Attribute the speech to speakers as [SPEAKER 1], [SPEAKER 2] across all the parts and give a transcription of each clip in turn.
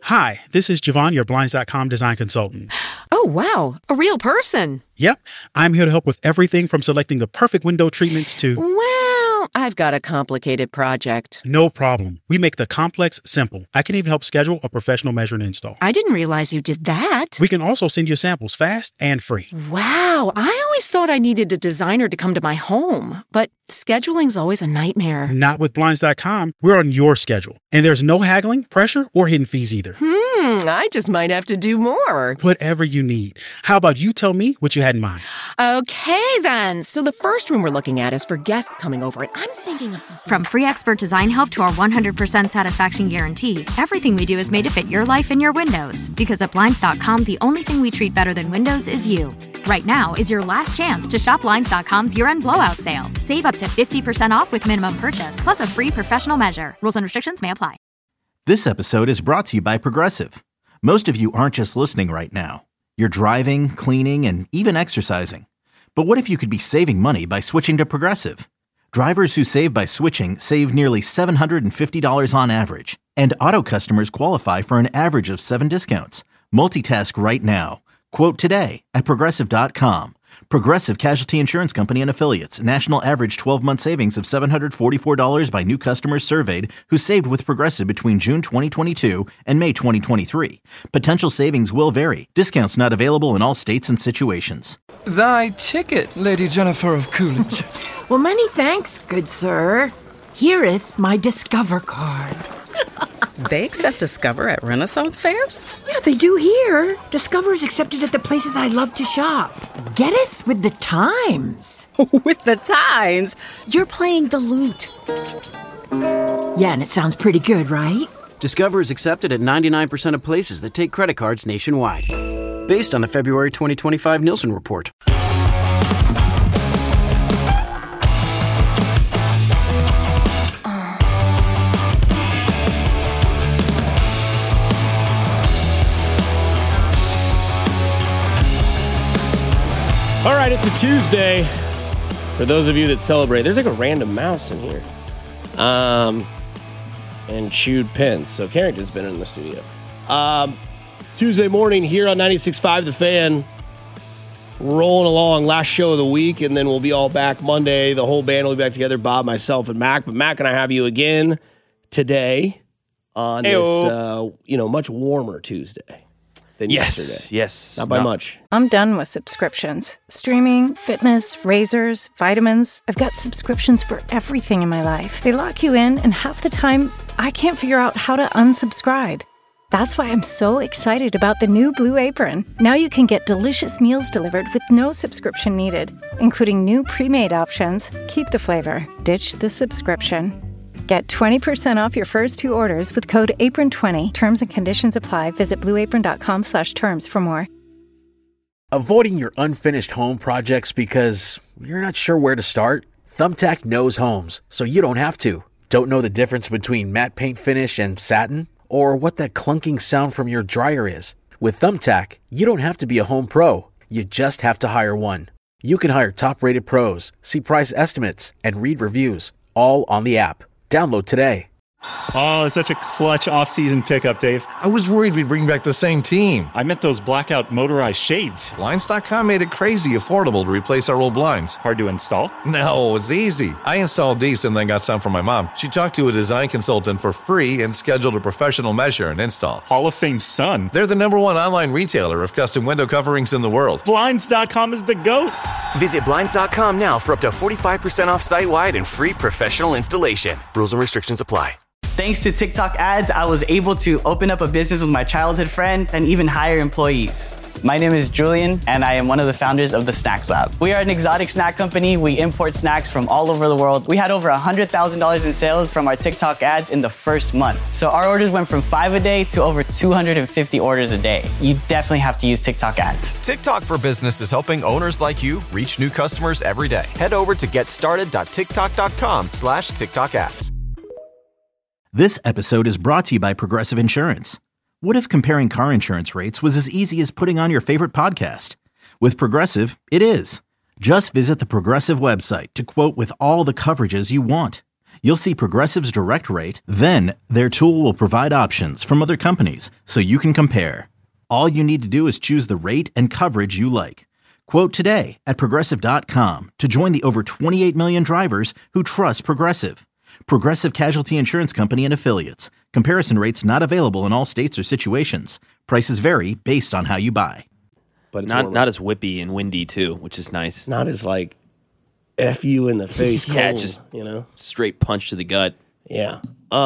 [SPEAKER 1] Hi, this is Javon, your Blinds.com design consultant.
[SPEAKER 2] Oh, wow. A real person.
[SPEAKER 1] Yep, I'm here to help with everything from selecting the perfect window treatments to...
[SPEAKER 2] Well, I've got a complicated project.
[SPEAKER 1] No problem. We make the complex simple. I can even help schedule a professional measure and install.
[SPEAKER 2] I didn't realize you did that.
[SPEAKER 1] We can also send you samples fast and free.
[SPEAKER 2] Wow, I always thought I needed a designer to come to my home, but scheduling's always a nightmare.
[SPEAKER 1] Not with Blinds.com. We're on your schedule. And there's no haggling, pressure, or hidden fees either.
[SPEAKER 2] I just might have to do more.
[SPEAKER 1] Whatever you need. How about you tell me what you had in mind?
[SPEAKER 2] Okay, then. So the first room we're looking at is for guests coming over, and I'm thinking of something...
[SPEAKER 3] From free expert design help to our 100% satisfaction guarantee, everything we do is made to fit your life and your windows. Because at Blinds.com, the only thing we treat better than windows is you. Right now is your last chance to shop Blinds.com's year-end blowout sale. Save up to 50% off with minimum purchase, plus a free professional measure. Rules and restrictions may apply.
[SPEAKER 4] This episode is brought to you by Progressive. Most of you aren't just listening right now. You're driving, cleaning, and even exercising. But what if you could be saving money by switching to Progressive? Drivers who save by switching save nearly $750 on average. And auto customers qualify for an average of 7 discounts. Multitask right now. Quote today at Progressive.com. Progressive Casualty Insurance Company and Affiliates. National average 12-month savings of $744 by new customers surveyed who saved with Progressive between June 2022 and May 2023. Potential savings will vary. Discounts not available in all states and situations.
[SPEAKER 5] Thy ticket, Lady Jennifer of Coolidge.
[SPEAKER 6] Well, many thanks, good sir. Here'th my Discover card.
[SPEAKER 7] They accept Discover at Renaissance fairs?
[SPEAKER 6] Yeah, they do here. Discover's accepted at the places I love to shop. Getteth with the times.
[SPEAKER 7] With the times? You're playing the lute.
[SPEAKER 6] Yeah, and it sounds pretty good, right?
[SPEAKER 8] Discover is accepted at 99% of places that take credit cards nationwide. Based on the February 2025 Nielsen report.
[SPEAKER 9] All right, it's a Tuesday. For those of you that celebrate, there's like a random mouse in here. And chewed pins. So Carrington's been in the studio. Tuesday morning here on 96.5 The Fan. Rolling along, last show of the week, and then we'll be all back Monday. The whole band will be back together, Bob, myself, and Mac. But Mac and I have you again today on this, much warmer Tuesday than yesterday.
[SPEAKER 10] Yes.
[SPEAKER 9] Not by much.
[SPEAKER 11] I'm done with subscriptions. Streaming, fitness, razors, vitamins. I've got subscriptions for everything in my life. They lock you in, and half the time, I can't figure out how to unsubscribe. That's why I'm so excited about the new Blue Apron. Now you can get delicious meals delivered with no subscription needed, including new pre-made options. Keep the flavor. Ditch the subscription. Get 20% off your first 2 orders with code APRON20. Terms and conditions apply. Visit blueapron.com/terms for more.
[SPEAKER 12] Avoiding your unfinished home projects because you're not sure where to start? Thumbtack knows homes, so you don't have to. Don't know the difference between matte paint finish and satin? Or what that clunking sound from your dryer is? With Thumbtack, you don't have to be a home pro. You just have to hire one. You can hire top-rated pros, see price estimates, and read reviews, all on the app. Download today.
[SPEAKER 13] Oh, it's such a clutch off-season pickup, Dave.
[SPEAKER 14] I was worried we'd bring back the same team.
[SPEAKER 13] I meant those blackout motorized shades.
[SPEAKER 14] Blinds.com made it crazy affordable to replace our old blinds.
[SPEAKER 13] Hard to install?
[SPEAKER 14] No, it's easy. I installed these and then got some for my mom. She talked to a design consultant for free and scheduled a professional measure and install.
[SPEAKER 13] Hall of Fame son.
[SPEAKER 14] They're the #1 online retailer of custom window coverings in the world.
[SPEAKER 13] Blinds.com is the GOAT.
[SPEAKER 10] Visit Blinds.com now for up to 45% off site-wide and free professional installation. Rules and restrictions apply.
[SPEAKER 15] Thanks to TikTok ads, I was able to open up a business with my childhood friend and even hire employees. My name is Julian, and I am one of the founders of the Snacks Lab. We are an exotic snack company. We import snacks from all over the world. We had over $100,000 in sales from our TikTok ads in the first month. So our orders went from 5 a day to over 250 orders a day. You definitely have to use TikTok ads.
[SPEAKER 16] TikTok for Business is helping owners like you reach new customers every day. Head over to getstarted.tiktok.com/TikTok ads.
[SPEAKER 4] This episode is brought to you by Progressive Insurance. What if comparing car insurance rates was as easy as putting on your favorite podcast? With Progressive, it is. Just visit the Progressive website to quote with all the coverages you want. You'll see Progressive's direct rate, then their tool will provide options from other companies so you can compare. All you need to do is choose the rate and coverage you like. Quote today at Progressive.com to join the over 28 million drivers who trust Progressive. Progressive Casualty Insurance Company and Affiliates. Comparison rates not available in all states or situations. Prices vary based on how you buy.
[SPEAKER 17] But it's not as whippy and windy, too, which is nice.
[SPEAKER 9] Not as, like, F you in the face.
[SPEAKER 17] Yeah,
[SPEAKER 9] cold,
[SPEAKER 17] just,
[SPEAKER 9] you know?
[SPEAKER 17] Straight punch to the gut.
[SPEAKER 9] Yeah.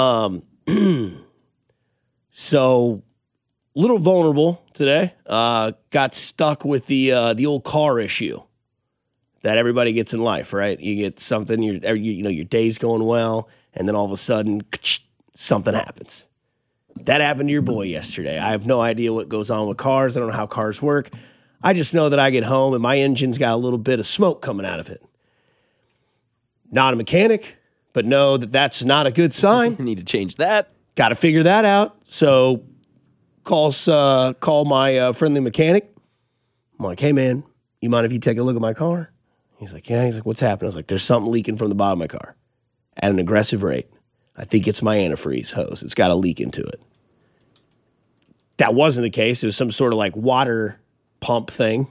[SPEAKER 9] So, little vulnerable today. Got stuck with the old car issue that everybody gets in life, right? You get something, your day's going well, and then all of a sudden, something happens. That happened to your boy yesterday. I have no idea what goes on with cars. I don't know how cars work. I just know that I get home and my engine's got a little bit of smoke coming out of it. Not a mechanic, but know that that's not a good sign.
[SPEAKER 17] Need to change that.
[SPEAKER 9] Got to figure that out. So call my friendly mechanic. I'm like, hey, man, you mind if you take a look at my car? He's like, yeah. He's like, what's happening? I was like, there's something leaking from the bottom of my car at an aggressive rate. I think it's my antifreeze hose. It's got a leak into it. That wasn't the case. It was some sort of like water pump thing.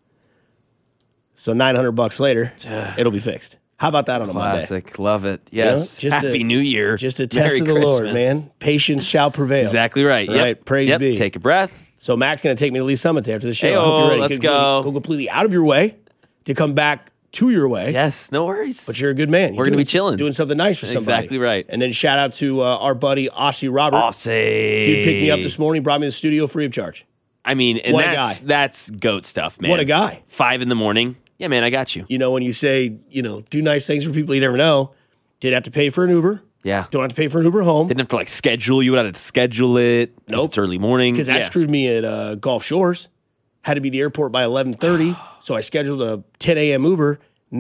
[SPEAKER 9] So $900 later, it'll be fixed. How about that on a Monday?
[SPEAKER 17] Classic. Love it. Yes.
[SPEAKER 9] You know,
[SPEAKER 17] Happy New Year.
[SPEAKER 9] Just a test
[SPEAKER 17] Merry
[SPEAKER 9] of the
[SPEAKER 17] Christmas.
[SPEAKER 9] Lord, man. Patience shall prevail.
[SPEAKER 17] Exactly right.
[SPEAKER 9] Right?
[SPEAKER 17] Yep.
[SPEAKER 9] Praise be.
[SPEAKER 17] Take a breath.
[SPEAKER 9] So Mac's going to take me to Lee Summit after the show.
[SPEAKER 17] Hey-o,
[SPEAKER 9] I hope you're ready.
[SPEAKER 17] let's go.
[SPEAKER 9] Go completely out of your way to come back to your way.
[SPEAKER 17] Yes, no worries.
[SPEAKER 9] But you're a good man.
[SPEAKER 17] We're going to be chilling.
[SPEAKER 9] Doing something nice for somebody.
[SPEAKER 17] Exactly right.
[SPEAKER 9] And then shout out to our buddy, Aussie Robert.
[SPEAKER 17] Aussie.
[SPEAKER 9] Dude picked me up this morning, brought me to the studio free of charge.
[SPEAKER 17] I mean, and
[SPEAKER 9] What a guy.
[SPEAKER 17] that's goat stuff, man.
[SPEAKER 9] What a guy.
[SPEAKER 17] 5 a.m. Yeah, man, I got you.
[SPEAKER 9] You know, when you say, do nice things for people you never know, didn't have to pay for an Uber.
[SPEAKER 17] Yeah.
[SPEAKER 9] Don't have to pay for an Uber home.
[SPEAKER 17] Didn't have to schedule. You would have to schedule it.
[SPEAKER 9] Nope.
[SPEAKER 17] It's early morning.
[SPEAKER 9] Because that screwed me at Gulf Shores. Had to be at the airport by 11:30, so I scheduled a 10 a.m. Uber,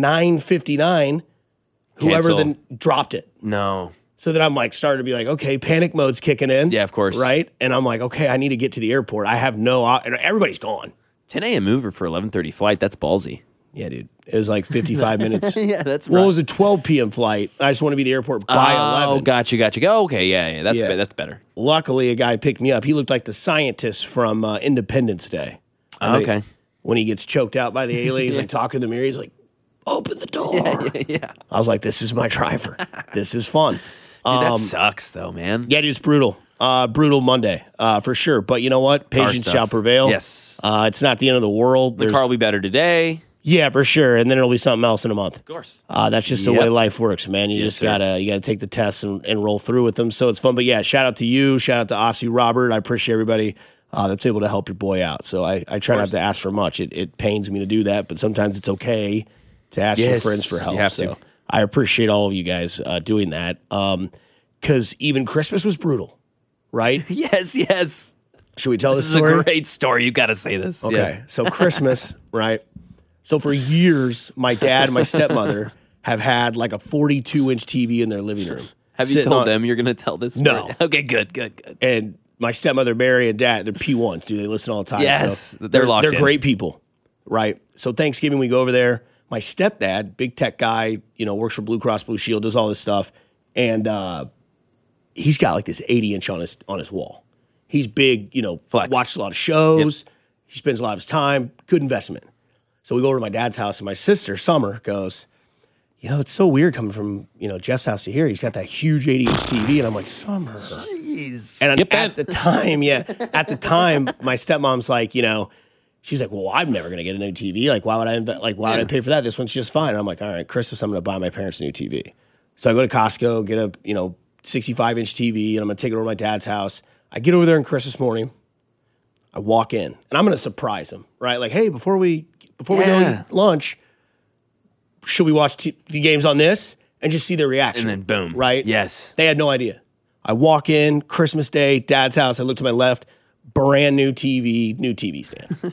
[SPEAKER 9] 9:59. Whoever
[SPEAKER 17] Cancel.
[SPEAKER 9] then dropped it.
[SPEAKER 17] No.
[SPEAKER 9] So then I'm starting to be like, okay, panic mode's kicking in.
[SPEAKER 17] Yeah, of course.
[SPEAKER 9] Right? And I'm like, okay, I need to get to the airport. I have and everybody's gone.
[SPEAKER 17] 10 a.m. Uber for 11:30 flight. That's ballsy.
[SPEAKER 9] Yeah, dude. It was like 55 minutes.
[SPEAKER 17] Yeah, that's
[SPEAKER 9] Well, it was a 12 p.m. flight. I just want to be at the airport by 11.
[SPEAKER 17] Oh, gotcha. Go, okay, yeah. That's better.
[SPEAKER 9] Luckily, a guy picked me up. He looked like the scientist from Independence Day.
[SPEAKER 17] Okay.
[SPEAKER 9] When he gets choked out by the alien, he's talking to the mirror. He's like, open the door.
[SPEAKER 17] Yeah.
[SPEAKER 9] I was like, this is my driver. This is fun.
[SPEAKER 17] Dude, that sucks, though, man.
[SPEAKER 9] Yeah, dude, it's brutal. Brutal Monday, for sure. But you know what? Patience shall prevail.
[SPEAKER 17] Yes.
[SPEAKER 9] It's not the end of the world.
[SPEAKER 17] The car will be better today.
[SPEAKER 9] Yeah, for sure. And then it'll be something else in a month.
[SPEAKER 17] Of course.
[SPEAKER 9] That's just the way life works, man. You just gotta take the tests and roll through with them. So it's fun. But yeah, shout out to you. Shout out to Aussie Robert. I appreciate everybody that's able to help your boy out. So I try not to ask for much. It pains me to do that, but sometimes it's okay to ask your friends for help.
[SPEAKER 17] You have
[SPEAKER 9] so
[SPEAKER 17] to.
[SPEAKER 9] I appreciate all of you guys doing that. Because even Christmas was brutal, right?
[SPEAKER 17] Yes.
[SPEAKER 9] Should we tell this
[SPEAKER 17] This is
[SPEAKER 9] story?
[SPEAKER 17] a great story. You got to say this.
[SPEAKER 9] Okay.
[SPEAKER 17] Yes.
[SPEAKER 9] So Christmas, right? So for years, my dad and my stepmother have had like a 42-inch TV in their living room.
[SPEAKER 17] Have you told them you're going to tell this story?
[SPEAKER 9] No.
[SPEAKER 17] Okay, good.
[SPEAKER 9] And my stepmother, Mary, and dad, they're P1s, dude. They listen all the time.
[SPEAKER 17] Yes,
[SPEAKER 9] so
[SPEAKER 17] they're locked in.
[SPEAKER 9] They're great people, right? So Thanksgiving, we go over there. My stepdad, big tech guy, works for Blue Cross Blue Shield, does all this stuff. And he's got like this 80-inch on his wall. He's big,
[SPEAKER 17] Flex.
[SPEAKER 9] watches a lot of shows. Yep. He spends a lot of his time. Good investment. So we go over to my dad's house, and my sister, Summer, goes, it's so weird coming from, Jeff's house to here. He's got that huge 80-inch TV. And I'm like, Summer.
[SPEAKER 17] Jeez.
[SPEAKER 9] And at the time, my stepmom's like, she's like, well, I'm never going to get a new TV. Like, why would I would I pay for that? This one's just fine. And I'm like, all right, Christmas, I'm going to buy my parents a new TV. So I go to Costco, get a, 65-inch TV, and I'm going to take it over to my dad's house. I get over there on Christmas morning. I walk in, and I'm going to surprise him, right? Like, hey, before we go to lunch, should we watch the games on this? And just see their reaction.
[SPEAKER 17] And then boom.
[SPEAKER 9] Right?
[SPEAKER 17] Yes.
[SPEAKER 9] They had no idea. I walk in, Christmas Day, dad's house. I look to my left, brand new TV stand.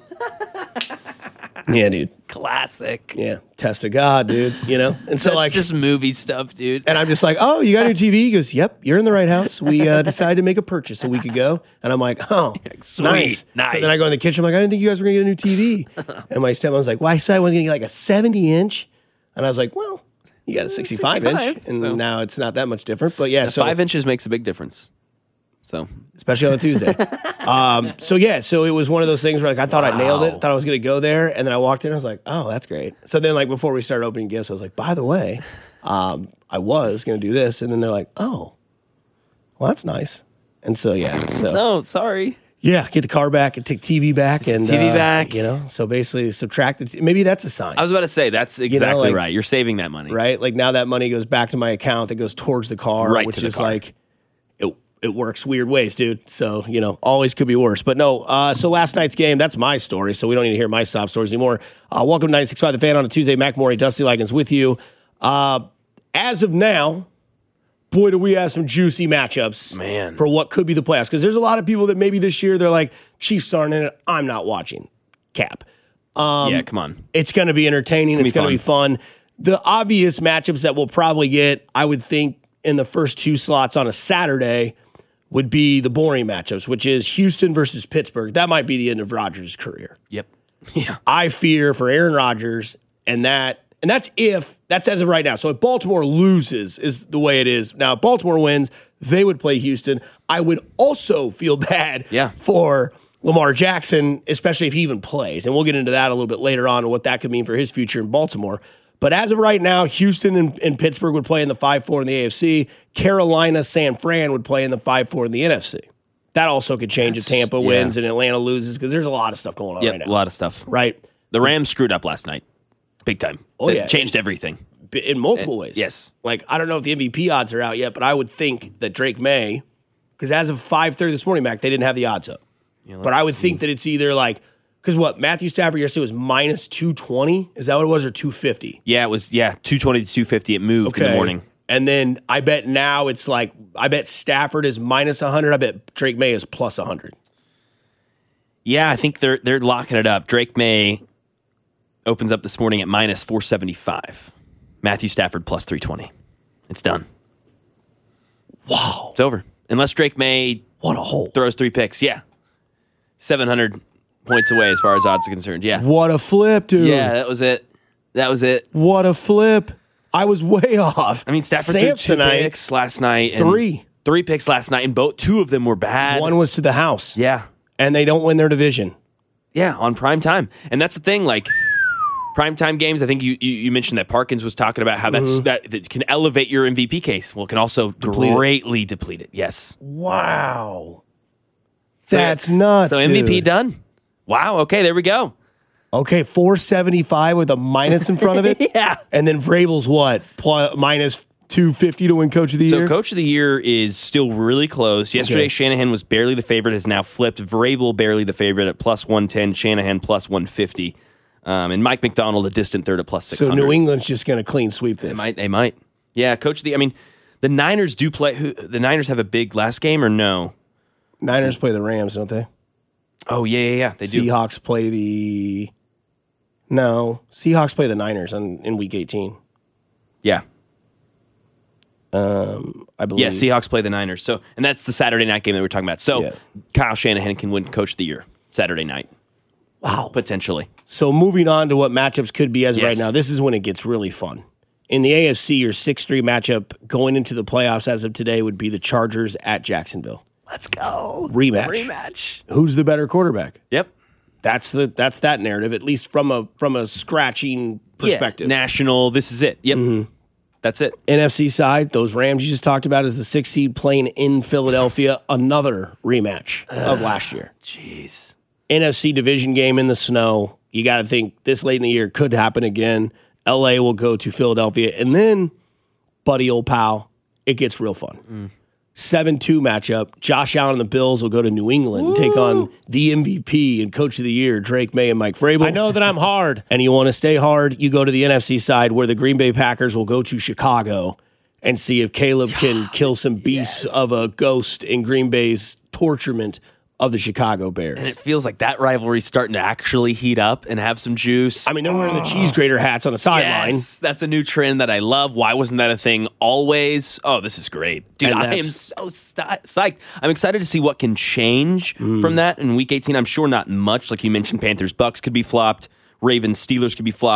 [SPEAKER 9] Yeah, dude.
[SPEAKER 17] Classic.
[SPEAKER 9] Yeah. Test of God, dude. And so
[SPEAKER 17] That's just movie stuff, dude.
[SPEAKER 9] And I'm just like, oh, you got a new TV? He goes, yep, you're in the right house. We decided to make a purchase a week ago. And I'm like, oh,
[SPEAKER 17] Sweet.
[SPEAKER 9] nice. So then I go in the kitchen. I'm like, I didn't think you guys were going to get a new TV. And my stepmom's like, well, I said I was going to get like a 70-inch. And I was like, well, You got a 65-inch, and
[SPEAKER 17] so.
[SPEAKER 9] now it's not that much different. But yeah,
[SPEAKER 17] The 5 inches makes a big difference. So
[SPEAKER 9] especially on a Tuesday. So it was one of those things where like I thought I nailed it, thought I was going to go there, and then I walked in, I was like, oh, that's great. So then like before we started opening gifts, I was like, by the way, I was going to do this, and then they're like, oh, well, that's nice. And so
[SPEAKER 17] no, sorry.
[SPEAKER 9] Yeah, get the car back and take TV back and
[SPEAKER 17] TV back.
[SPEAKER 9] So basically subtract it. Maybe that's a sign.
[SPEAKER 17] I was about to say that's exactly right. You're saving that money,
[SPEAKER 9] right? Like now that money goes back to my account that goes towards the car,
[SPEAKER 17] Right
[SPEAKER 9] which
[SPEAKER 17] to the
[SPEAKER 9] is
[SPEAKER 17] car.
[SPEAKER 9] like it works weird ways, dude. So always could be worse. But no. So last night's game, that's my story. So we don't need to hear my sob stories anymore. Welcome to 96.5 The Fan on a Tuesday. Mac Morey, Dusty Likens with you. As of now, boy, do we have some juicy matchups,
[SPEAKER 17] man,
[SPEAKER 9] for what could be the playoffs. Because there's a lot of people that maybe this year they're like, Chiefs aren't in it. I'm not watching. Cap.
[SPEAKER 17] Yeah, come on.
[SPEAKER 9] It's going to be entertaining. It's going to be fun. The obvious matchups that we'll probably get, I would think, in the first two slots on a Saturday would be the boring matchups, which is Houston versus Pittsburgh. That might be the end of Rodgers' career.
[SPEAKER 17] Yep. Yeah.
[SPEAKER 9] I fear for Aaron Rodgers, and that's as of right now. So if Baltimore loses is the way it is. Now, if Baltimore wins, they would play Houston. I would also feel bad for Lamar Jackson, especially if he even plays. And we'll get into that a little bit later on and what that could mean for his future in Baltimore. But as of right now, Houston and Pittsburgh would play in the 5-4 in the AFC. Carolina, San Fran would play in the 5-4 in the NFC. That also could change if Tampa wins and Atlanta loses because there's a lot of stuff going on right now.
[SPEAKER 17] A lot of stuff.
[SPEAKER 9] Right.
[SPEAKER 17] The Rams screwed up last night. Big time.
[SPEAKER 9] Oh,
[SPEAKER 17] It
[SPEAKER 9] yeah.
[SPEAKER 17] changed everything.
[SPEAKER 9] In multiple ways.
[SPEAKER 17] Yes.
[SPEAKER 9] Like, I don't know if the MVP odds are out yet, but I would think that Drake May, because as of 5:30 this morning, Mac, they didn't have the odds up. But I would think that it's either like, because Matthew Stafford yesterday was minus 220? Is that what it was, or 250?
[SPEAKER 17] Yeah, it was, 220 to 250. It moved in the morning.
[SPEAKER 9] And then I bet now it's like, I bet Stafford is minus 100. I bet Drake May is plus 100.
[SPEAKER 17] Yeah, I think they're locking it up. Drake May opens up this morning at minus 475. Matthew Stafford plus 320. It's done.
[SPEAKER 9] Wow.
[SPEAKER 17] It's over. Unless Drake May
[SPEAKER 9] what a hole.
[SPEAKER 17] Throws 3 picks. Yeah. 700 points away as far as odds are concerned. Yeah.
[SPEAKER 9] What a flip, dude.
[SPEAKER 17] Yeah, that was it.
[SPEAKER 9] What a flip. I was way off.
[SPEAKER 17] I mean, Stafford threw 2 picks last night.
[SPEAKER 9] Three
[SPEAKER 17] picks last night, and 2 of them were bad.
[SPEAKER 9] One was to the house.
[SPEAKER 17] Yeah.
[SPEAKER 9] And they don't win their division.
[SPEAKER 17] Yeah, on prime time. And that's the thing, like, primetime games, I think you mentioned that Parkins was talking about how that can elevate your MVP case. Well, it can also greatly deplete it. Yes.
[SPEAKER 9] Wow. That's nuts,
[SPEAKER 17] So MVP
[SPEAKER 9] dude.
[SPEAKER 17] done. Wow, okay, there we go.
[SPEAKER 9] Okay, 475 with a minus in front of it?
[SPEAKER 17] Yeah.
[SPEAKER 9] And then Vrabel's what? Minus 250 to win Coach of the Year?
[SPEAKER 17] So Coach of the Year is still really close. Yesterday, Shanahan was barely the favorite, has now flipped. Vrabel barely the favorite at plus 110, Shanahan plus 150. And Mike McDonald, a distant third at plus 600.
[SPEAKER 9] So New England's just going to clean sweep this.
[SPEAKER 17] They might. Yeah, Coach of the... I mean, the Niners do play... the Niners have a big last game or no?
[SPEAKER 9] Niners play the Rams, don't they?
[SPEAKER 17] Oh, yeah. They do.
[SPEAKER 9] Seahawks play the... No. Seahawks play the Niners in Week 18.
[SPEAKER 17] Yeah.
[SPEAKER 9] I believe.
[SPEAKER 17] Yeah, Seahawks play the Niners. So, and that's the Saturday night game that we're talking about. So, Kyle Shanahan can win Coach of the Year Saturday night.
[SPEAKER 9] Wow.
[SPEAKER 17] Potentially.
[SPEAKER 9] So moving on to what matchups could be as of right now, this is when it gets really fun. In the AFC, your 6-3 matchup going into the playoffs as of today would be the Chargers at Jacksonville.
[SPEAKER 17] Let's go.
[SPEAKER 9] Rematch. Who's the better quarterback?
[SPEAKER 17] Yep.
[SPEAKER 9] That's that narrative, at least from a scratching perspective.
[SPEAKER 17] Yeah, national, this is it. Yep.
[SPEAKER 9] Mm-hmm.
[SPEAKER 17] That's it.
[SPEAKER 9] NFC side, those Rams you just talked about as the 6th seed playing in Philadelphia, another rematch of last year.
[SPEAKER 17] Jeez.
[SPEAKER 9] NFC division game in the snow. You got to think this late in the year could happen again. LA will go to Philadelphia. And then, buddy old pal, it gets real fun. 7-2 matchup. Josh Allen and the Bills will go to New England and take on the MVP and Coach of the Year, Drake May and Mike Vrabel. I know that I'm hard. And you want to stay hard, you go to the NFC side where the Green Bay Packers will go to Chicago and see if Caleb can kill some beasts of a ghost in Green Bay's torturement of the Chicago Bears.
[SPEAKER 17] And it feels like that rivalry's starting to actually heat up and have some juice.
[SPEAKER 9] I mean, they're wearing the cheese grater hats on the sideline.
[SPEAKER 17] Yes, that's a new trend that I love. Why wasn't that a thing always? Oh, this is great. Dude, I am so psyched. I'm excited to see what can change from that in Week 18. I'm sure not much. Like you mentioned, Panthers-Bucks could be flopped. Ravens-Steelers could be flopped.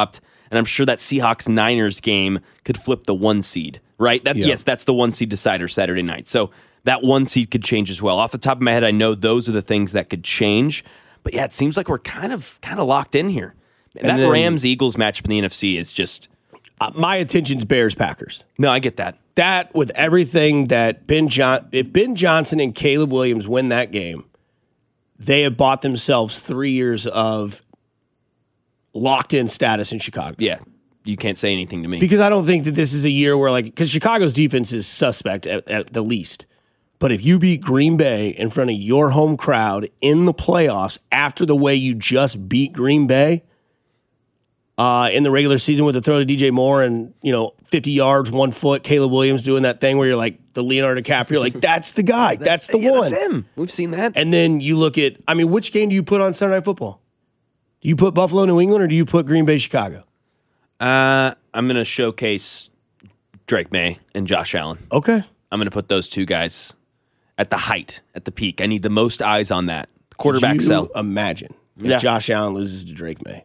[SPEAKER 17] And I'm sure that Seahawks-Niners game could flip the 1 seed, right? Yes, that's the 1 seed decider Saturday night. So that 1 seed could change as well. Off the top of my head, I know those are the things that could change. But yeah, it seems like we're kind of locked in here. That Rams-Eagles matchup in the NFC is just...
[SPEAKER 9] my attention's Bears-Packers.
[SPEAKER 17] No, I get that.
[SPEAKER 9] That, with everything that if Ben Johnson and Caleb Williams win that game, they have bought themselves 3 years of locked-in status in Chicago.
[SPEAKER 17] Yeah, you can't say anything to me.
[SPEAKER 9] Because I don't think that this is a year where, because Chicago's defense is suspect at the least. But if you beat Green Bay in front of your home crowd in the playoffs after the way you just beat Green Bay in the regular season with the throw to DJ Moore and, 50 yards, 1 foot, Caleb Williams doing that thing where you're like the Leonardo DiCaprio, like, that's the guy. That's the one.
[SPEAKER 17] That's him. We've seen that.
[SPEAKER 9] And then you look at, which game do you put on Sunday Night Football? Do you put Buffalo, New England, or do you put Green Bay, Chicago?
[SPEAKER 17] I'm going to showcase Drake May and Josh Allen.
[SPEAKER 9] Okay.
[SPEAKER 17] I'm going to put those two guys at the height, at the peak. I need the most eyes on that. Quarterback sell.
[SPEAKER 9] Imagine if Josh Allen loses to Drake May.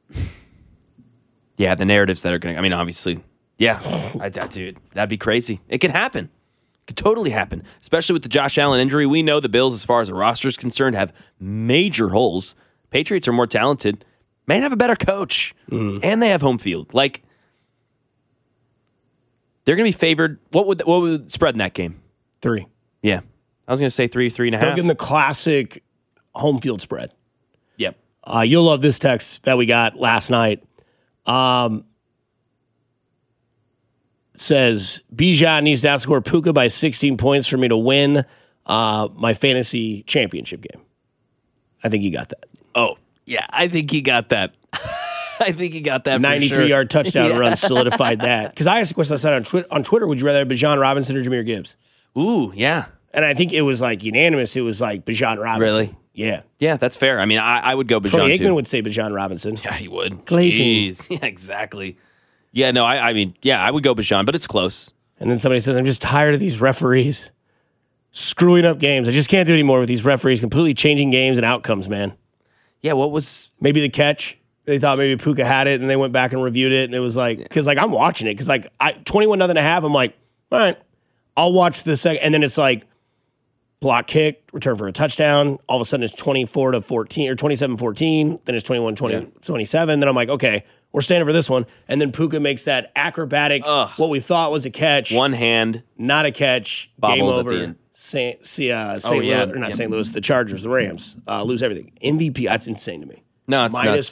[SPEAKER 17] Yeah, the narratives that are going to, obviously, yeah. Dude, that'd be crazy. It could happen. It could totally happen, especially with the Josh Allen injury. We know the Bills, as far as the roster is concerned, have major holes. Patriots are more talented, may have a better coach, and they have home field. Like, they're going to be favored. What would spread in that game?
[SPEAKER 9] 3.
[SPEAKER 17] Yeah. I was going to say 3.5.
[SPEAKER 9] They'll give them the classic home field spread.
[SPEAKER 17] Yep.
[SPEAKER 9] You'll love this text that we got last night. Says, Bijan needs to outscore Puka by 16 points for me to win my fantasy championship game. I think you got that.
[SPEAKER 17] Oh, yeah, I think he got that. I think he got that
[SPEAKER 9] 93-yard touchdown run solidified that. Because I asked the question last night on Twitter, would you rather have Bijan Robinson or Jahmyr Gibbs?
[SPEAKER 17] Ooh, yeah.
[SPEAKER 9] And I think it was unanimous. It was Bijan Robinson.
[SPEAKER 17] Really?
[SPEAKER 9] Yeah.
[SPEAKER 17] Yeah, that's fair. I would go Bijan,
[SPEAKER 9] Troy
[SPEAKER 17] too.
[SPEAKER 9] Aikman would say Bijan Robinson.
[SPEAKER 17] Yeah, he would.
[SPEAKER 9] Glazing.
[SPEAKER 17] Jeez. Yeah, exactly. Yeah, no, I would go Bijan, but it's close.
[SPEAKER 9] And then somebody says, I'm just tired of these referees screwing up games. I just can't do it anymore with these referees completely changing games and outcomes, man.
[SPEAKER 17] Yeah, what was...
[SPEAKER 9] Maybe the catch. They thought maybe Puka had it, and they went back and reviewed it, and it was because I'm watching it, because 21-0.5, I'm like, all right, I'll watch the second, and then it's block kick, return for a touchdown. All of a sudden it's 24-14 or 27-14. Then it's 21-27. Then I'm like, okay, we're standing for this one. And then Puka makes that acrobatic, what we thought was a catch.
[SPEAKER 17] One hand.
[SPEAKER 9] Not a catch. Game over. St. Louis, or not St. Louis, the Chargers, the Rams, lose everything. MVP, that's insane to me.
[SPEAKER 17] No, it's
[SPEAKER 9] minus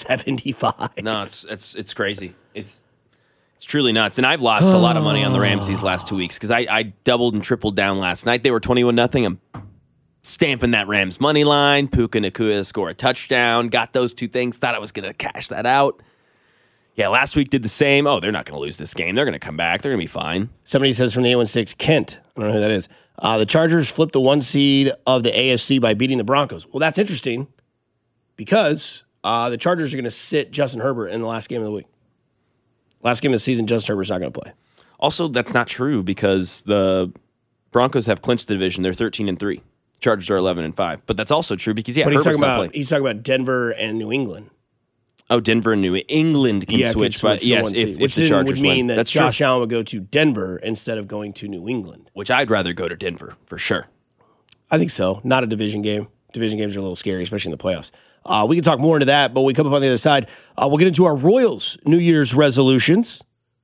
[SPEAKER 9] 475.
[SPEAKER 17] No, it's crazy. It's truly nuts. And I've lost a lot of money on the Rams these last 2 weeks because I doubled and tripled down last night. They were 21-0. I'm stamping that Rams money line. Puka Nacua score a touchdown. Got those two things. Thought I was going to cash that out. Yeah, last week did the same. Oh, they're not going to lose this game. They're going to come back. They're going to be fine.
[SPEAKER 9] Somebody says from the 816, Kent. I don't know who that is. The Chargers flipped the 1 seed of the AFC by beating the Broncos. Well, that's interesting because the Chargers are going to sit Justin Herbert in the last game of the week. Last game of the season, Justin Herbert's not going to play.
[SPEAKER 17] Also, that's not true because the Broncos have clinched the division. They're 13-3. Chargers are 11-5. But that's also true because
[SPEAKER 9] but
[SPEAKER 17] Herbert's not playing.
[SPEAKER 9] He's talking about Denver and New England.
[SPEAKER 17] Oh, Denver and New England can switch, but yes, if
[SPEAKER 9] which
[SPEAKER 17] the Chargers
[SPEAKER 9] would mean
[SPEAKER 17] win.
[SPEAKER 9] that Josh Allen would go to Denver instead of going to New England.
[SPEAKER 17] Which I'd rather go to Denver for sure.
[SPEAKER 9] I think so. Not a division game. Division games are a little scary, especially in the playoffs. We can talk more into that, but when we come up on the other side, we'll get into our Royals New Year's resolutions.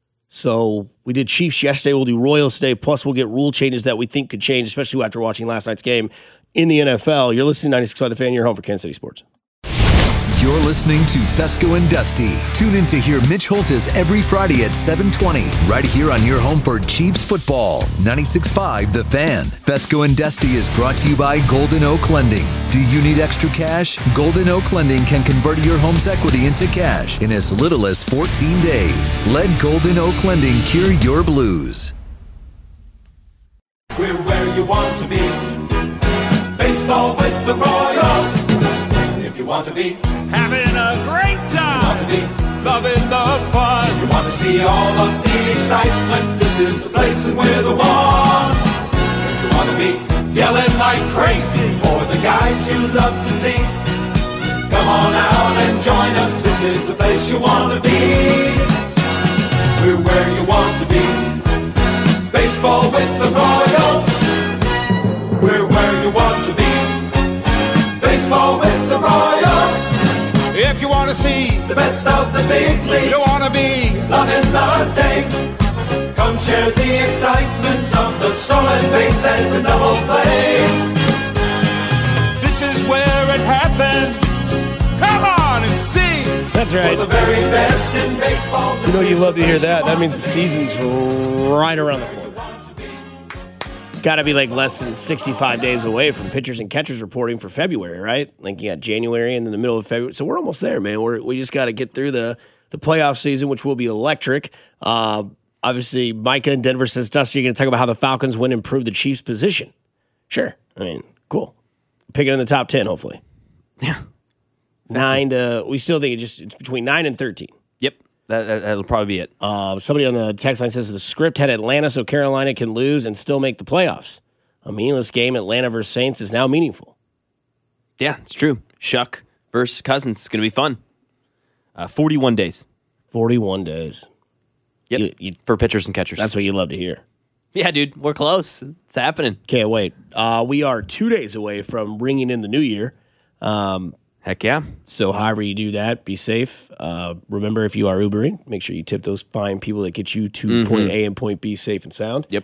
[SPEAKER 9] So we did Chiefs yesterday. We'll do Royals today. Plus, we'll get rule changes that we think could change, especially after watching last night's game in the NFL. You're listening to 96.5 The Fan. You're home for Kansas City Sports.
[SPEAKER 18] You're listening to Fesco and Dusty. Tune in to hear Mitch Holtis every Friday at 7:20, right here on your home for Chiefs football. 96.5 The Fan. Fesco and Dusty is brought to you by Golden Oak Lending. Do you need extra cash? Golden Oak Lending can convert your home's equity into cash in as little as 14 days. Let Golden Oak Lending cure your blues.
[SPEAKER 19] We're where you want to be. Baseball with the Royals. If you want to be having a great time, you want to be loving the fun, you want to see all of the excitement, this is the place and we're the one. If you want to be yelling like crazy for the guys you love to see, come on out and and join us. This is the place you want to be. We're where you want to be. Baseball with the Royals. We're where you want to be. Baseball with the Royals. If you want to see the best of the big leagues, you want to be loving the day. Come share the excitement of the stolen bases and double plays. This is where it happens. Come on and see.
[SPEAKER 9] That's right.
[SPEAKER 19] For the very best in baseball.
[SPEAKER 9] You know you love to hear that. That means the season's right around the corner. Got to be like less than 65 days away from pitchers and catchers reporting for February, right? Like you got January and then the middle of February. So we're almost there, man. We just got to get through the playoff season, which will be electric. Obviously, Micah in Denver says, Dusty, you're going to talk about how the Falcons win and improve the Chiefs' position. Sure. I mean, cool. Pick it in the top 10, hopefully.
[SPEAKER 17] Yeah.
[SPEAKER 9] 9 to, we still think it's between 9 and 13.
[SPEAKER 17] Yep. That'll probably be it.
[SPEAKER 9] Somebody on the text line says the script had Atlanta so Carolina can lose and still make the playoffs. A meaningless game, Atlanta versus Saints, is now meaningful.
[SPEAKER 17] Yeah, it's true. Shuck versus Cousins is going to be fun. 41 days.
[SPEAKER 9] 41 days.
[SPEAKER 17] Yep, for pitchers and catchers.
[SPEAKER 9] That's what you love to hear.
[SPEAKER 17] Yeah, dude, we're close. It's happening.
[SPEAKER 9] Can't wait. We are 2 days away from ringing in the new year.
[SPEAKER 17] Heck yeah.
[SPEAKER 9] So however you do that, be safe. Remember, if you are Ubering, make sure you tip those fine people that get you to point A and point B safe and sound.
[SPEAKER 17] Yep.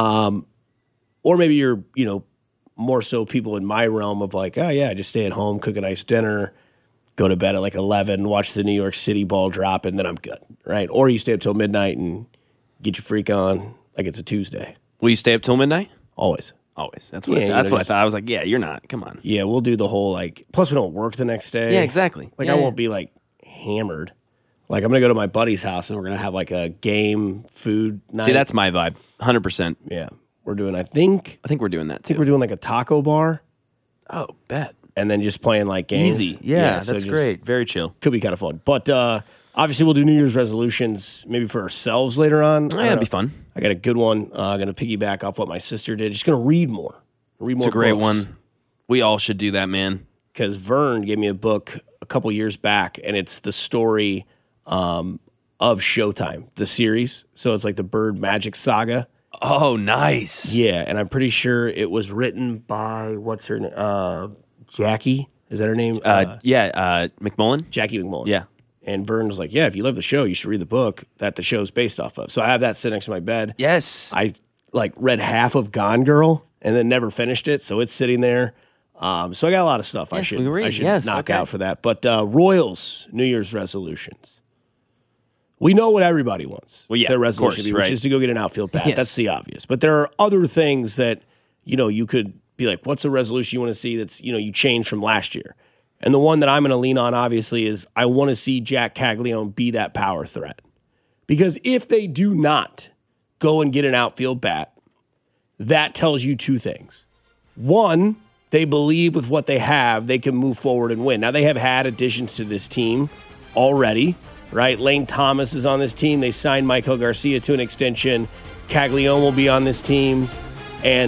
[SPEAKER 9] Or maybe you're, more so people in my realm of like, oh yeah, just stay at home, cook a nice dinner, go to bed at like 11, watch the New York City ball drop, and then I'm good, right? Or you stay up till midnight and get your freak on like it's a Tuesday.
[SPEAKER 17] Will you stay up till midnight?
[SPEAKER 9] Always.
[SPEAKER 17] That's what I thought. I was like, yeah, you're not. Come on.
[SPEAKER 9] Yeah, we'll do the whole like, plus we don't work the next day.
[SPEAKER 17] Yeah, exactly.
[SPEAKER 9] Like I won't be like hammered. Like I'm going to go to my buddy's house and we're going to have like a game food night.
[SPEAKER 17] See, that's my vibe. 100%.
[SPEAKER 9] Yeah. We're doing, I think
[SPEAKER 17] we're doing that too.
[SPEAKER 9] I think we're doing like a taco bar.
[SPEAKER 17] Oh, bet.
[SPEAKER 9] And then just playing like games.
[SPEAKER 17] Easy. Yeah,
[SPEAKER 9] so
[SPEAKER 17] that's great. Very chill.
[SPEAKER 9] Could be kind of fun. But obviously we'll do New Year's resolutions maybe for ourselves later on.
[SPEAKER 17] Oh, yeah, that'd be fun.
[SPEAKER 9] I got a good one. I'm going to piggyback off what my sister did. Just going to read more.
[SPEAKER 17] It's a great one. We all should do that, man.
[SPEAKER 9] Because Vern gave me a book a couple years back, and it's the story of Showtime, the series. So it's like the Bird Magic saga.
[SPEAKER 17] Oh, nice.
[SPEAKER 9] Yeah, and I'm pretty sure it was written by, what's her name? Jackie? Is that her name?
[SPEAKER 17] McMullen.
[SPEAKER 9] Jackie McMullen.
[SPEAKER 17] Yeah.
[SPEAKER 9] And Vern was like, yeah, if you love the show, you should read the book that the show's based off of. So I have that sitting next to my bed.
[SPEAKER 17] Yes.
[SPEAKER 9] I read half of Gone Girl and then never finished it, so it's sitting there. So I got a lot of stuff I should knock out for that. But Royals New Year's resolutions. We know what everybody wants.
[SPEAKER 17] Well, yeah,
[SPEAKER 9] their resolution
[SPEAKER 17] course,
[SPEAKER 9] which is to go get an outfield bat.
[SPEAKER 17] Yes.
[SPEAKER 9] That's the obvious. But there are other things that you could be like, what's a resolution you want to see that's you changed from last year? And the one that I'm going to lean on, obviously, is I want to see Jack Caglione be that power threat. Because if they do not go and get an outfield bat, that tells you two things. One, they believe with what they have, they can move forward and win. Now, they have had additions to this team already, right? Lane Thomas is on this team. They signed Michael Garcia to an extension. Caglione will be on this team. And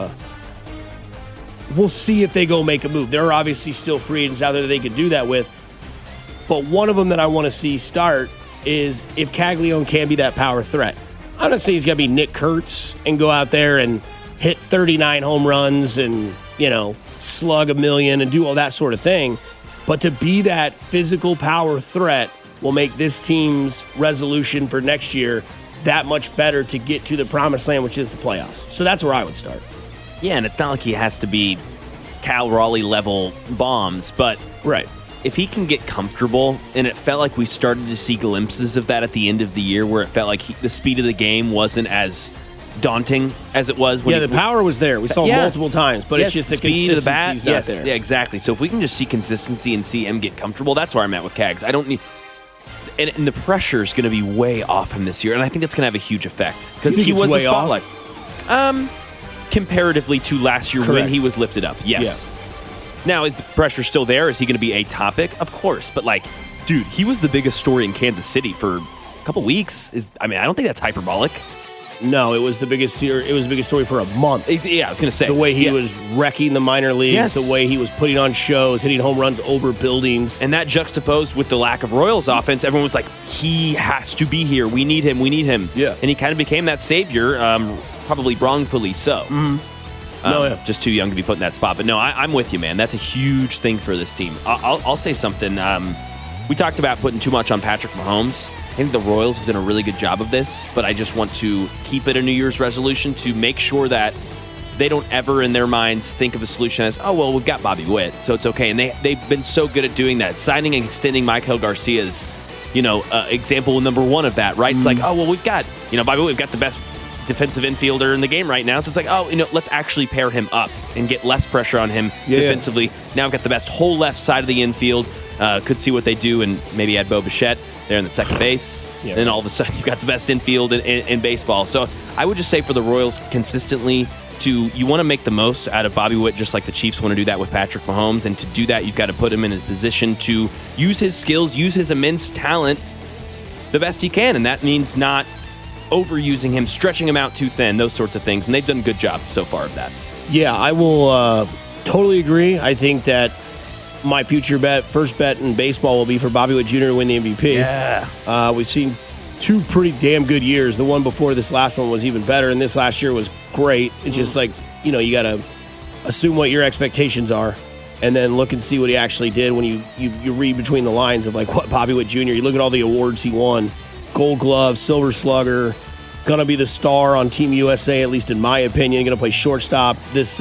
[SPEAKER 9] we'll see if they go make a move. There are obviously still free agents out there that they could do that with. But one of them that I want to see start is if Caglione can be that power threat. I'm not saying he's got to be Nick Kurtz and go out there and hit 39 home runs and, slug a million and do all that sort of thing. But to be that physical power threat will make this team's resolution for next year that much better to get to the promised land, which is the playoffs. So that's where I would start.
[SPEAKER 17] Yeah, and it's not like he has to be Cal Raleigh level bombs, but
[SPEAKER 9] right.
[SPEAKER 17] If he can get comfortable, and it felt like we started to see glimpses of that at the end of the year where it felt like the speed of the game wasn't as daunting as it was.
[SPEAKER 9] When the power was there. We saw it multiple times, but it's just the consistency's not there.
[SPEAKER 17] Yeah, exactly. So if we can just see consistency and see him get comfortable, that's where I'm at with Cags. I don't need... And the pressure is going to be way off him this year, and I think that's going to have a huge effect. Because he was the spotlight. Comparatively to last year when he was lifted up, yes. Yeah. Now, is the pressure still there? Is he going to be a topic? Of course. But, he was the biggest story in Kansas City for a couple weeks. I don't think that's hyperbolic.
[SPEAKER 9] No, it was the biggest story for a month.
[SPEAKER 17] Yeah, I was going to say.
[SPEAKER 9] The way he was wrecking the minor leagues, the way he was putting on shows, hitting home runs over buildings.
[SPEAKER 17] And that juxtaposed with the lack of Royals offense, everyone was like, he has to be here. We need him. Yeah. And he kind of became that savior, probably wrongfully so.
[SPEAKER 9] Mm-hmm.
[SPEAKER 17] Just too young to be put in that spot. But no, I'm with you, man. That's a huge thing for this team. I'll say something. We talked about putting too much on Patrick Mahomes. I think the Royals have done a really good job of this, but I just want to keep it a New Year's resolution to make sure that they don't ever in their minds think of a solution as, oh, well, we've got Bobby Witt, so it's okay. And they've been so good at doing that. Signing and extending Michael Garcia's, example number one of that, right? It's like, oh, well, we've got, Bobby Witt, we've got the best defensive infielder in the game right now. So it's like, oh, let's actually pair him up and get less pressure on him defensively. Now I've got the best whole left side of the infield. Could see what they do and maybe add Bo Bichette there in the second base. And then all of a sudden you've got the best infield in baseball. So I would just say for the Royals consistently you want to make the most out of Bobby Witt, just like the Chiefs want to do that with Patrick Mahomes. And to do that, you've got to put him in a position to use his skills, use his immense talent the best he can. And that means not overusing him, stretching him out too thin, those sorts of things. And they've done a good job so far of that.
[SPEAKER 9] Yeah, I will totally agree. I think that my first bet in baseball will be for Bobby Witt Jr. to win the MVP.
[SPEAKER 17] Yeah.
[SPEAKER 9] We've seen two pretty damn good years. The one before this last one was even better, and this last year was great. It's just like, you got to assume what your expectations are and then look and see what he actually did when you read between the lines of like what Bobby Witt Jr. You look at all the awards he won. Gold Glove, Silver Slugger, going to be the star on Team USA, at least in my opinion. Going to play shortstop this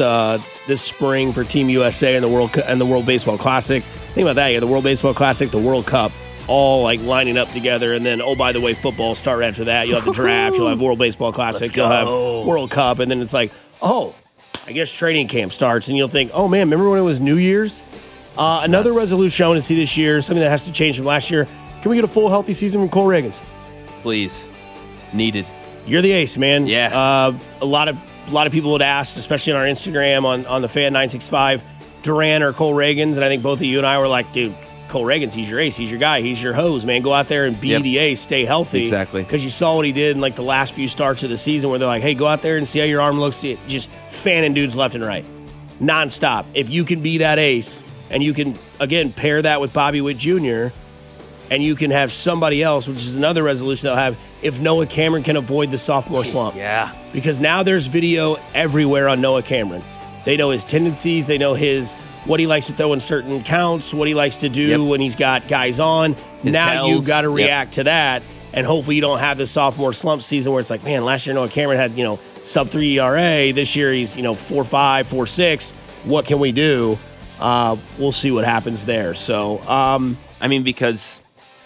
[SPEAKER 9] spring for Team USA and the World Baseball Classic. Think about that. You have the World Baseball Classic, the World Cup, all like lining up together. And then, oh, by the way, football start after that. You'll have the draft. You'll have World Baseball Classic. You'll have World Cup. And then it's like, oh, I guess training camp starts. And you'll think, oh, man, remember when it was New Year's? Another resolution I want to see this year, something that has to change from last year. Can we get a full healthy season from Cole Reagans?
[SPEAKER 17] Please. Needed.
[SPEAKER 9] You're the ace, man.
[SPEAKER 17] Yeah.
[SPEAKER 9] A lot of people would ask, especially on our Instagram on the Fan 965, Duran or Cole Reagans, and I think both of you and I were like, dude, Cole Reagans, he's your ace, he's your guy, he's your hose, man. Go out there and be the ace, stay healthy.
[SPEAKER 17] Exactly.
[SPEAKER 9] Because you saw what he did in like the last few starts of the season where they're like, hey, go out there and see how your arm looks, just fanning dudes left and right, nonstop. If you can be that ace and you can again pair that with Bobby Witt Jr. and you can have somebody else, which is another resolution they'll have, if Noah Cameron can avoid the sophomore slump.
[SPEAKER 17] Yeah.
[SPEAKER 9] Because now there's video everywhere on Noah Cameron. They know his tendencies. They know what he likes to throw in certain counts, what he likes to do when he's got guys on. Now you've got to react to that, and hopefully you don't have the sophomore slump season where it's like, man, last year Noah Cameron had, sub-3 ERA. This year he's, 4.5, 4.6. What can we do? We'll see what happens there. So,
[SPEAKER 17] because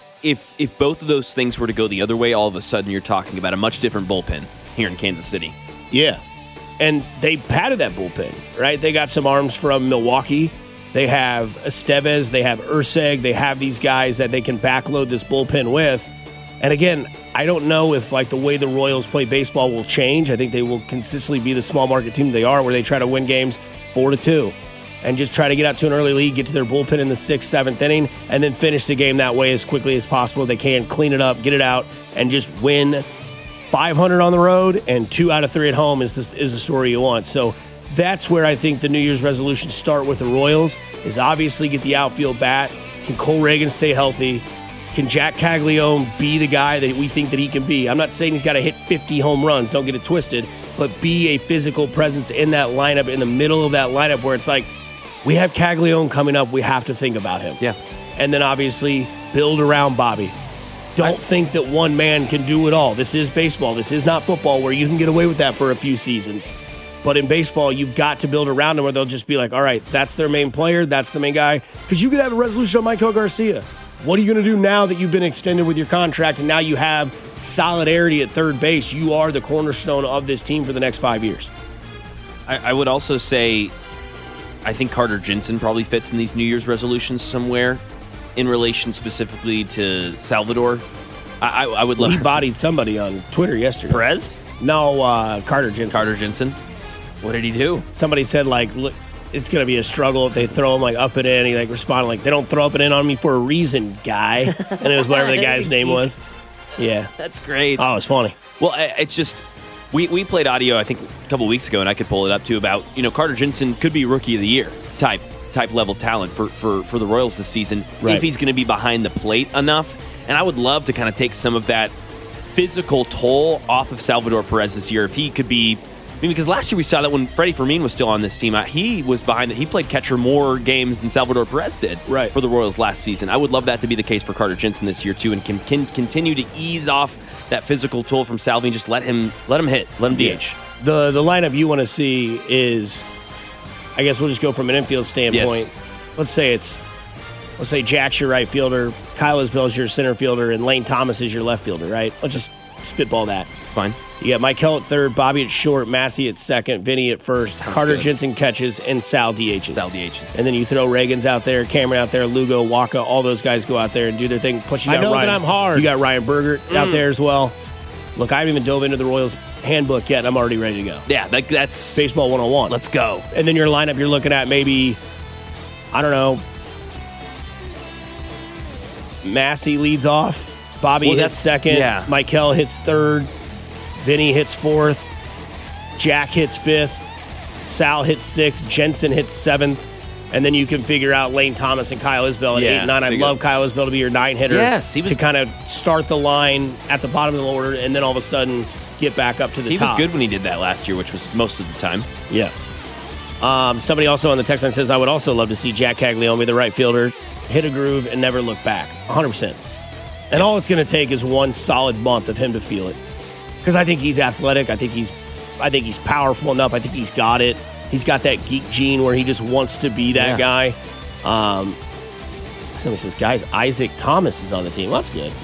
[SPEAKER 17] if both of those things were to go the other way, all of a sudden you're talking about a much different bullpen here in Kansas City.
[SPEAKER 9] Yeah. And they padded that bullpen, right? They got some arms from Milwaukee. They have Estevez. They have Urseg. They have these guys that they can backload this bullpen with. And again, I don't know if like the way the Royals play baseball will change. I think they will consistently be the small market team they are, where they try to win games 4-2 and just try to get out to an early lead, get to their bullpen in the 6th, 7th inning, and then finish the game that way as quickly as possible. They can clean it up, get it out, and just win 500 on the road and 2 out of 3 at home is the story you want. So that's where I think the New Year's resolutions start with the Royals, is obviously get the outfield bat. Can Cole Reagans stay healthy? Can Jack Caglione be the guy that we think that he can be? I'm not saying he's got to hit 50 home runs, don't get it twisted, but be a physical presence in that lineup, in the middle of that lineup where it's like, we have Caglione coming up, we have to think about him.
[SPEAKER 17] Yeah.
[SPEAKER 9] And then obviously build around Bobby. Don't think that one man can do it all. This is baseball. This is not football where you can get away with that for a few seasons. But in baseball, you've got to build around them where they'll just be like, all right, that's their main player. That's the main guy. Because you could have a resolution on Michael Garcia. What are you going to do now that you've been extended with your contract and now you have solidarity at third base? You are the cornerstone of this team for the next 5 years.
[SPEAKER 17] I would also say I think Carter Jensen probably fits in these New Year's resolutions somewhere. In relation specifically to Salvador, I would love.
[SPEAKER 9] He bodied somebody on Twitter yesterday.
[SPEAKER 17] Perez?
[SPEAKER 9] No, Carter Jensen.
[SPEAKER 17] Carter Jensen. What did he do?
[SPEAKER 9] Somebody said look, it's going to be a struggle if they throw him up and in. He responded they don't throw up and in on me for a reason, guy. And it was whatever the guy's name was. Yeah,
[SPEAKER 17] that's great.
[SPEAKER 9] Oh, it's funny.
[SPEAKER 17] Well, it's just We played audio, I think, a couple weeks ago, and I could pull it up too, about, Carter Jensen could be Rookie of the Year type level talent for the Royals this season if he's going to be behind the plate enough. And I would love to kind of take some of that physical toll off of Salvador Perez this year if he could be. Because last year we saw that when Freddie Fermin was still on this team, he was behind it. He played catcher more games than Salvador Perez did for the Royals last season. I would love that to be the case for Carter Jensen this year too, and can continue to ease off that physical toll from Salvi and just let him hit, let him DH.
[SPEAKER 9] The lineup you want to see is, I guess we'll just go from an infield standpoint. Yes. Let's say Jack's your right fielder, Kyle Isbell's your center fielder, and Lane Thomas is your left fielder, right? Let's just spitball that.
[SPEAKER 17] Fine.
[SPEAKER 9] You got Michael at third, Bobby at short, Massey at second, Vinny at first, Carter Jensen catches, and Sal DHs. And then you throw Reagans out there, Cameron out there, Lugo, Waka, all those guys go out there and do their thing. Plus, I know that I'm hard. You got Ryan Bergert out there as well. Look, I haven't even dove into the Royals handbook yet, and I'm already ready to go.
[SPEAKER 17] Yeah, that's
[SPEAKER 9] Baseball 101.
[SPEAKER 17] Let's go.
[SPEAKER 9] And then your lineup, you're looking at maybe, I don't know, Massey leads off, Bobby hits second, Michael hits third, Vinny hits fourth, Jack hits fifth, Sal hits sixth, Jensen hits seventh, and then you can figure out Lane Thomas and Kyle Isbell at 8 and 9. I love Kyle Isbell to be your 9 hitter.
[SPEAKER 17] Yes,
[SPEAKER 9] to kind of start the line at the bottom of the order, and then all of a sudden get back up to the top.
[SPEAKER 17] He was good when he did that last year, which was most of the time.
[SPEAKER 9] Yeah. Somebody also on the text line says, I would also love to see Jack Caglione, the right fielder, hit a groove and never look back. 100%. And all it's going to take is one solid month of him to feel it. Because I think he's athletic. I think he's powerful enough. I think he's got it. He's got that geek gene where he just wants to be that guy. Somebody says, guys, Isaac Thomas is on the team. Well, that's good.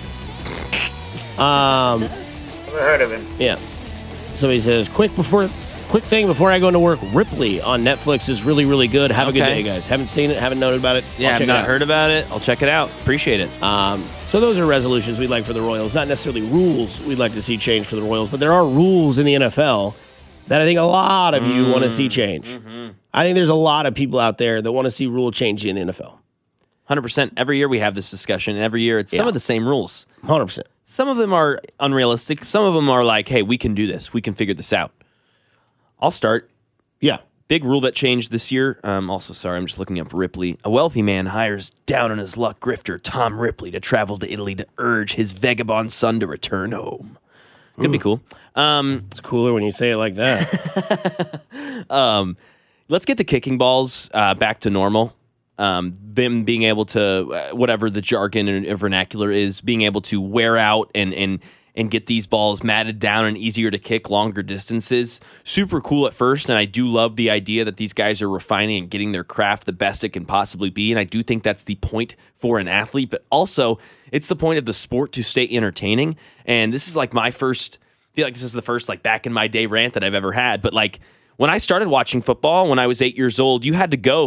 [SPEAKER 20] Never heard of him.
[SPEAKER 9] Yeah. Somebody says, quick thing before I go into work, Ripley on Netflix is really, really good. Have a good day, guys. Haven't seen it, haven't known about it.
[SPEAKER 17] Yeah, I've not heard about it. I'll check it out. Appreciate it.
[SPEAKER 9] So those are resolutions we'd like for the Royals. Not necessarily rules we'd like to see change for the Royals, but there are rules in the NFL that I think a lot of you want to see change. Mm-hmm. I think there's a lot of people out there that want to see rule change in the NFL.
[SPEAKER 17] 100%. Every year we have this discussion, and every year it's some of the same rules.
[SPEAKER 9] 100%.
[SPEAKER 17] Some of them are unrealistic. Some of them are like, hey, we can do this. We can figure this out. I'll start.
[SPEAKER 9] Yeah.
[SPEAKER 17] Big rule that changed this year. Also, sorry, I'm just looking up Ripley. A wealthy man hires down on his luck grifter Tom Ripley to travel to Italy to urge his vagabond son to return home. Could be cool.
[SPEAKER 9] It's cooler when you say it like that.
[SPEAKER 17] Let's get the kicking balls back to normal. Them being able to, whatever the jargon and vernacular is, being able to wear out and get these balls matted down and easier to kick longer distances. Super cool at first, and I do love the idea that these guys are refining and getting their craft the best it can possibly be, and I do think that's the point for an athlete, but also it's the point of the sport to stay entertaining, and this is like I feel like this is the first like back in my day rant that I've ever had, but like when I started watching football when I was 8 years old, you had to go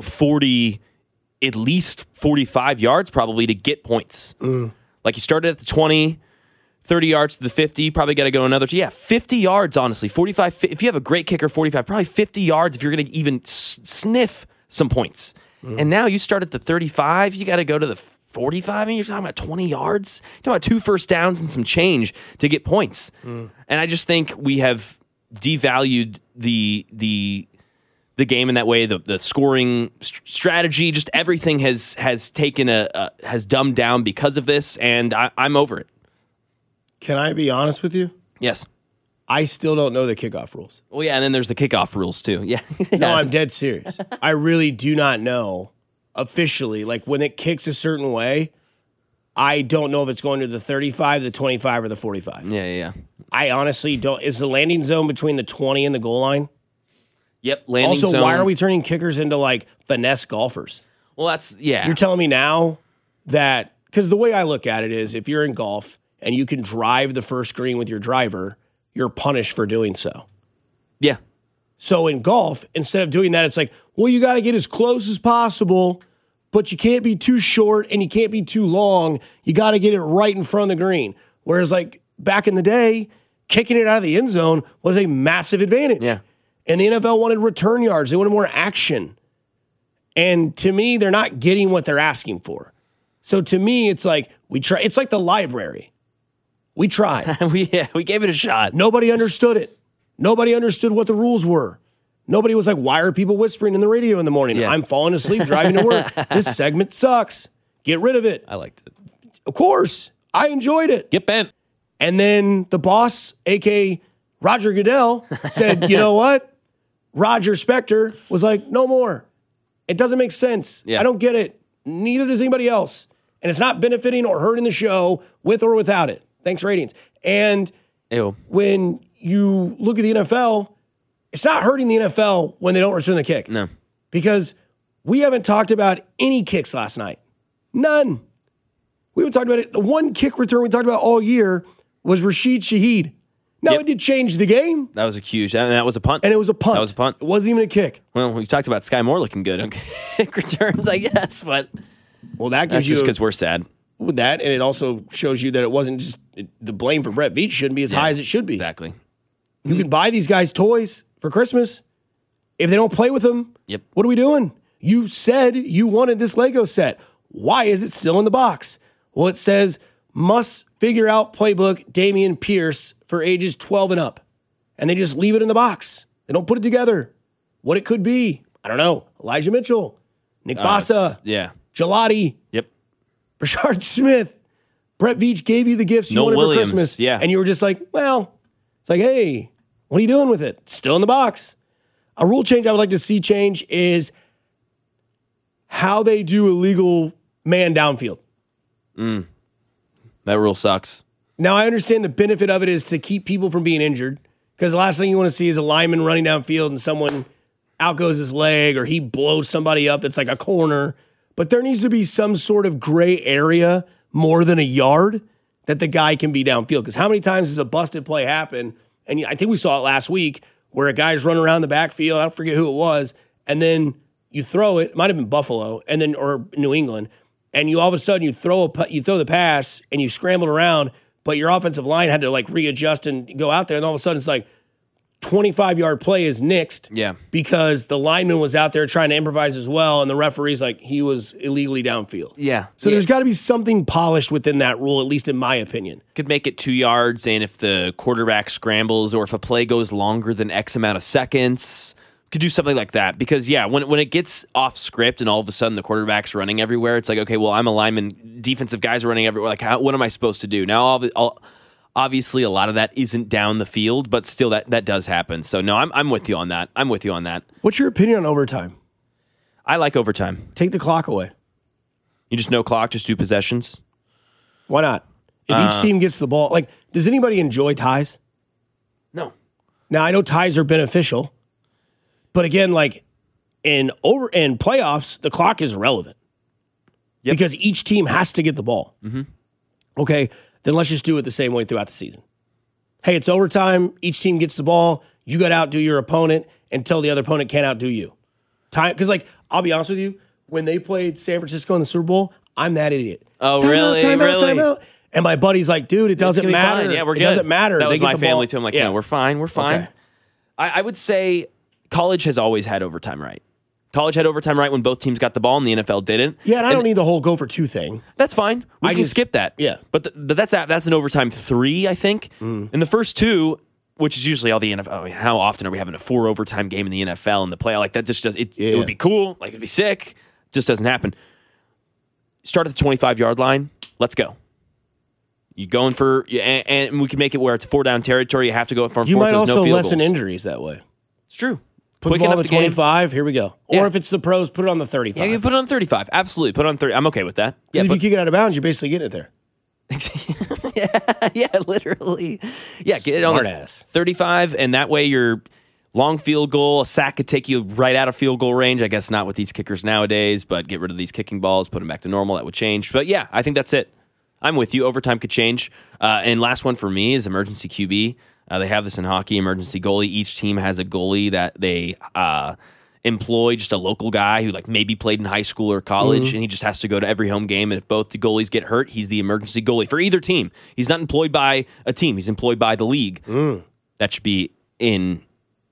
[SPEAKER 17] at least 45 yards probably to get points. Like you started at the 20, 30 yards to the 50, probably got to go another. 50 yards, honestly. 45. If you have a great kicker, 45, probably 50 yards if you're going to even sniff some points. And now you start at the 35, you got to go to the 45, and you're talking about 20 yards. You're talking about 2 first downs and some change to get points. And I just think we have devalued the game in that way. The scoring strategy, just everything has taken has dumbed down because of this, and I'm over it.
[SPEAKER 9] Can I be honest with you?
[SPEAKER 17] Yes.
[SPEAKER 9] I still don't know the kickoff rules.
[SPEAKER 17] Well, yeah, and then there's the kickoff rules, too. Yeah.
[SPEAKER 9] No, I'm dead serious. I really do not know officially. Like, when it kicks a certain way, I don't know if it's going to the 35, the 25, or the 45.
[SPEAKER 17] Yeah.
[SPEAKER 9] I honestly don't. Is the landing zone between the 20 and the goal line?
[SPEAKER 17] Yep, landing zone.
[SPEAKER 9] Also, why are we turning kickers into, like, finesse golfers?
[SPEAKER 17] Well, yeah.
[SPEAKER 9] You're telling me now that, because the way I look at it is, if you're in golf and you can drive the first green with your driver, you're punished for doing so.
[SPEAKER 17] Yeah.
[SPEAKER 9] So in golf, instead of doing that, it's like, well, you got to get as close as possible, but you can't be too short and you can't be too long. You got to get it right in front of the green. Whereas like back in the day, kicking it out of the end zone was a massive advantage.
[SPEAKER 17] Yeah.
[SPEAKER 9] And the NFL wanted return yards. They wanted more action. And to me, they're not getting what they're asking for. So to me, it's like we try. It's like the library. We tried.
[SPEAKER 17] we gave it a shot.
[SPEAKER 9] Nobody understood it. Nobody understood what the rules were. Nobody was like, why are people whispering in the radio in the morning?
[SPEAKER 17] Yeah.
[SPEAKER 9] I'm falling asleep driving to work. This segment sucks. Get rid of it.
[SPEAKER 17] I liked it.
[SPEAKER 9] Of course. I enjoyed it.
[SPEAKER 17] Get bent.
[SPEAKER 9] And then the boss, a.k.a. Roger Goodell, said, you know what? Roger Spector was like, no more. It doesn't make sense.
[SPEAKER 17] Yeah.
[SPEAKER 9] I don't get it. Neither does anybody else. And it's not benefiting or hurting the show with or without it. Thanks, ratings. And when you look at the NFL, it's not hurting the NFL when they don't return the kick.
[SPEAKER 17] No.
[SPEAKER 9] Because we haven't talked about any kicks last night. None. We haven't talked about it. The one kick return we talked about all year was Rashid Shaheed. Now, it did change the game.
[SPEAKER 17] That was a huge, and that was a punt.
[SPEAKER 9] And it was a punt.
[SPEAKER 17] That was a punt.
[SPEAKER 9] It wasn't even a kick.
[SPEAKER 17] Well, we talked about Sky Moore looking good on kick returns, I guess, but
[SPEAKER 9] well, that
[SPEAKER 17] that's
[SPEAKER 9] gives you
[SPEAKER 17] just because we're sad.
[SPEAKER 9] With that, and it also shows you that it wasn't just the blame for Brett Veach shouldn't be as high as it should be.
[SPEAKER 17] Exactly.
[SPEAKER 9] You can buy these guys toys for Christmas. If they don't play with them,
[SPEAKER 17] Yep.
[SPEAKER 9] What are we doing? You said you wanted this Lego set. Why is it still in the box? Well, it says must figure out playbook Damian Pierce for ages 12 and up. And they just leave it in the box. They don't put it together. What it could be, I don't know. Elijah Mitchell, Nick Bosa,
[SPEAKER 17] Yeah.
[SPEAKER 9] Gelati,
[SPEAKER 17] Yep.
[SPEAKER 9] Rashard Smith. Brett Veach gave you the gifts you
[SPEAKER 17] Noel
[SPEAKER 9] wanted
[SPEAKER 17] Williams,
[SPEAKER 9] for Christmas.
[SPEAKER 17] yeah.
[SPEAKER 9] And you were just like, well, it's like, hey, what are you doing with it? Still in the box. A rule change I would like to see change is how they do illegal man downfield.
[SPEAKER 17] That rule sucks.
[SPEAKER 9] Now, I understand the benefit of it is to keep people from being injured, because the last thing you want to see is a lineman running downfield and someone out goes his leg or he blows somebody up that's like a corner. But there needs to be some sort of gray area more than a yard that the guy can be downfield. Because how many times does a busted play happen? And I think we saw it last week where a guy's running around the backfield. I don't forget who it was. And then you throw it. It might have been Buffalo and then or New England. And you all of a sudden you throw the pass and you scrambled around, but your offensive line had to like readjust and go out there. And all of a sudden it's like 25-yard play is nixed.
[SPEAKER 17] Yeah.
[SPEAKER 9] Because the lineman was out there trying to improvise as well. And the referee's like, he was illegally downfield.
[SPEAKER 17] Yeah.
[SPEAKER 9] So there's got to be something polished within that rule, at least in my opinion.
[SPEAKER 17] Could make it 2 yards, and if the quarterback scrambles or if a play goes longer than X amount of seconds, could do something like that. Because, yeah, when it gets off script and all of a sudden the quarterback's running everywhere, it's like, okay, well, I'm a lineman. Defensive guys are running everywhere. Like, what am I supposed to do? Now, obviously, a lot of that isn't down the field, but still that does happen. So, no, I'm with you on that. I'm with you on that.
[SPEAKER 9] What's your opinion on overtime?
[SPEAKER 17] I like overtime.
[SPEAKER 9] Take the clock away.
[SPEAKER 17] You just no clock, just do possessions?
[SPEAKER 9] Why not? If each team gets the ball, like, does anybody enjoy ties?
[SPEAKER 17] No.
[SPEAKER 9] Now, I know ties are beneficial, but again, like, in playoffs, the clock is irrelevant. Yep. Because each team has to get the ball.
[SPEAKER 17] Mm-hmm.
[SPEAKER 9] Okay, then let's just do it the same way throughout the season. Hey, it's overtime. Each team gets the ball. You got to outdo your opponent until the other opponent can't outdo you. Because, like, I'll be honest with you, when they played San Francisco in the Super Bowl, I'm that idiot.
[SPEAKER 17] Oh,
[SPEAKER 9] time
[SPEAKER 17] really?
[SPEAKER 9] Out, time
[SPEAKER 17] really?
[SPEAKER 9] Out, time out. And my buddy's like, dude, it doesn't matter.
[SPEAKER 17] Fine. Yeah, we're good.
[SPEAKER 9] It doesn't matter.
[SPEAKER 17] That was
[SPEAKER 9] they get
[SPEAKER 17] my
[SPEAKER 9] the
[SPEAKER 17] family
[SPEAKER 9] ball.
[SPEAKER 17] too. I'm like,
[SPEAKER 9] yeah,
[SPEAKER 17] no, we're fine. We're fine.
[SPEAKER 9] Okay.
[SPEAKER 17] I would say college has always had overtime right. College had overtime right when both teams got the ball and the NFL didn't.
[SPEAKER 9] Yeah, and I don't need the whole go for two thing.
[SPEAKER 17] That's fine. We can skip that.
[SPEAKER 9] Yeah.
[SPEAKER 17] But that's an overtime 3, I think. In the first 2, which is usually all the NFL. I mean, how often are we having a 4 overtime game in the NFL and the play like that? Just does it. It would be cool. Like, it'd be sick. Just doesn't happen. Start at the 25-yard line. Let's go. You going for and we can make it where it's 4 down territory. You have to go for 4.
[SPEAKER 9] You might also
[SPEAKER 17] no field
[SPEAKER 9] lessen
[SPEAKER 17] goals.
[SPEAKER 9] injuries that way.
[SPEAKER 17] It's true.
[SPEAKER 9] Put the ball on the 25. Here we go. Or if it's the pros, put it on the 35.
[SPEAKER 17] Yeah, you put it on 35. Absolutely, put it on 30. I'm okay with that.
[SPEAKER 9] Yeah, if you kick it out of bounds, you're basically getting it there.
[SPEAKER 17] Yeah, literally. Yeah, get it on the 35, and that way your long field goal, a sack could take you right out of field goal range. I guess not with these kickers nowadays, but get rid of these kicking balls, put them back to normal. That would change. But yeah, I think that's it. I'm with you. Overtime could change. And last one for me is emergency QB. They have this in hockey, emergency goalie. Each team has a goalie that they employ, just a local guy who like maybe played in high school or college, and he just has to go to every home game. And if both the goalies get hurt, he's the emergency goalie for either team. He's not employed by a team. He's employed by the league. That should be in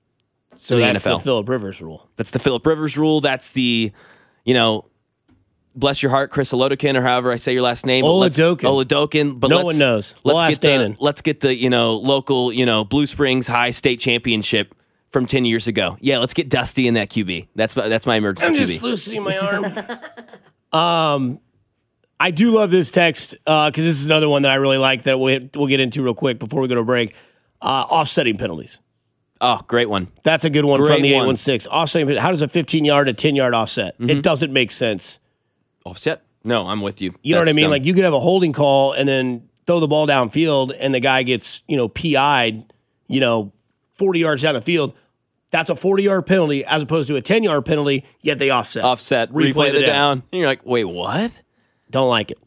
[SPEAKER 9] So
[SPEAKER 17] the
[SPEAKER 9] that's
[SPEAKER 17] NFL.
[SPEAKER 9] the Phillip Rivers rule.
[SPEAKER 17] That's the Phillip Rivers rule. That's the, bless your heart, Chris Olodokin, or however I say your last name. Oladokin. But
[SPEAKER 9] no one knows.
[SPEAKER 17] Let's get the local Blue Springs High State Championship from 10 years ago. Yeah, let's get Dusty in that QB. That's my emergency QB.
[SPEAKER 9] I'm just loosening my arm. I do love this text because this is another one that I really like that we'll get into real quick before we go to break. Offsetting penalties.
[SPEAKER 17] Oh, great one.
[SPEAKER 9] That's a good one from the 816. Offsetting. How does a 15-yard, a 10-yard offset?
[SPEAKER 17] Mm-hmm.
[SPEAKER 9] It doesn't make sense.
[SPEAKER 17] Offset? No, I'm with you.
[SPEAKER 9] You know what I mean? Like you could have a holding call and then throw the ball downfield and the guy gets, PI'd, 40 yards down the field. That's a 40-yard penalty as opposed to a 10-yard penalty, yet they offset.
[SPEAKER 17] Replay the down. And you're like, wait, what?
[SPEAKER 9] Don't like it.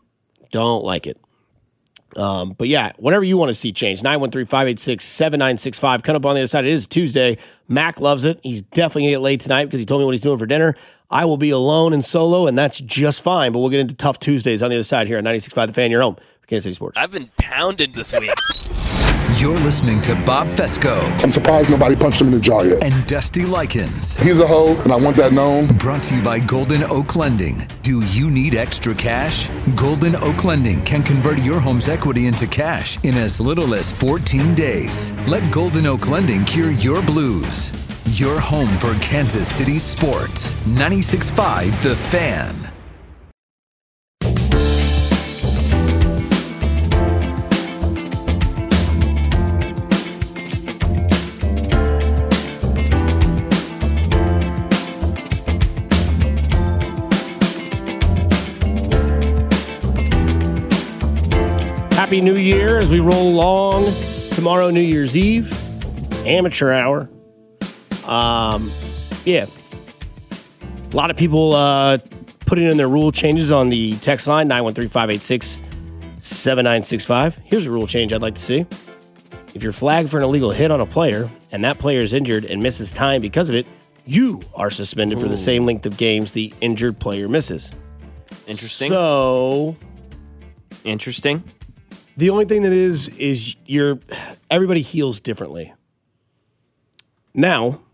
[SPEAKER 9] But yeah, whatever you want to see change. 913-586-7965. Come up on the other side. It is Tuesday. Mac loves it. He's definitely going to get laid tonight because he told me what he's doing for dinner. I will be alone and solo, and that's just fine. But we'll get into tough Tuesdays on the other side here on 96.5 The Fan, your home for Kansas City Sports.
[SPEAKER 17] I've been pounded this week.
[SPEAKER 18] You're listening to Bob Fesco.
[SPEAKER 20] I'm surprised nobody punched him in the jaw yet.
[SPEAKER 18] And Dusty Likens.
[SPEAKER 20] He's a hoe, and I want that known.
[SPEAKER 18] Brought to you by Golden Oak Lending. Do you need extra cash? Golden Oak Lending can convert your home's equity into cash in as little as 14 days. Let Golden Oak Lending cure your blues. Your home for Kansas City sports. 96.5 The Fan.
[SPEAKER 9] Happy New Year as we roll along. Tomorrow, New Year's Eve, amateur hour. Yeah. A lot of people putting in their rule changes on the text line, 913-586-7965. Here's a rule change I'd like to see. If you're flagged for an illegal hit on a player and that player is injured and misses time because of it, you are suspended for the same length of games the injured player misses.
[SPEAKER 17] Interesting.
[SPEAKER 9] So...
[SPEAKER 17] Interesting.
[SPEAKER 9] The only thing that is everybody heals differently. Now,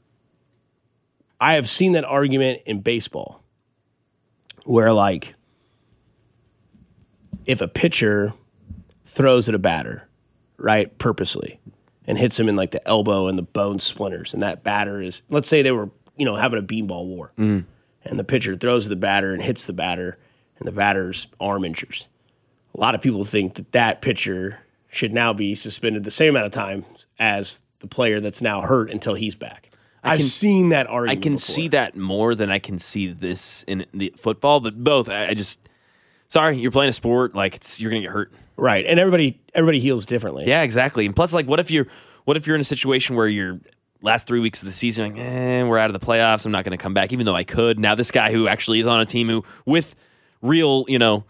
[SPEAKER 9] I have seen that argument in baseball where, like, if a pitcher throws at a batter, right, purposely, and hits him in, like, the elbow and the bone splinters, and that batter is, let's say they were, having a beanball war, and the pitcher throws at the batter and hits the batter, and the batter's arm injures. A lot of people think that pitcher should now be suspended the same amount of time as the player that's now hurt until he's back. I've seen that argument
[SPEAKER 17] I can
[SPEAKER 9] before.
[SPEAKER 17] see that more than I can see this in the football, but both. Sorry, you're playing a sport, like you're going to get hurt.
[SPEAKER 9] Right, and everybody heals differently.
[SPEAKER 17] Yeah, exactly. And plus, like, what if you're in a situation where you're last 3 weeks of the season, like, we're out of the playoffs, I'm not going to come back, even though I could. Now this guy who actually is on a team who, with real,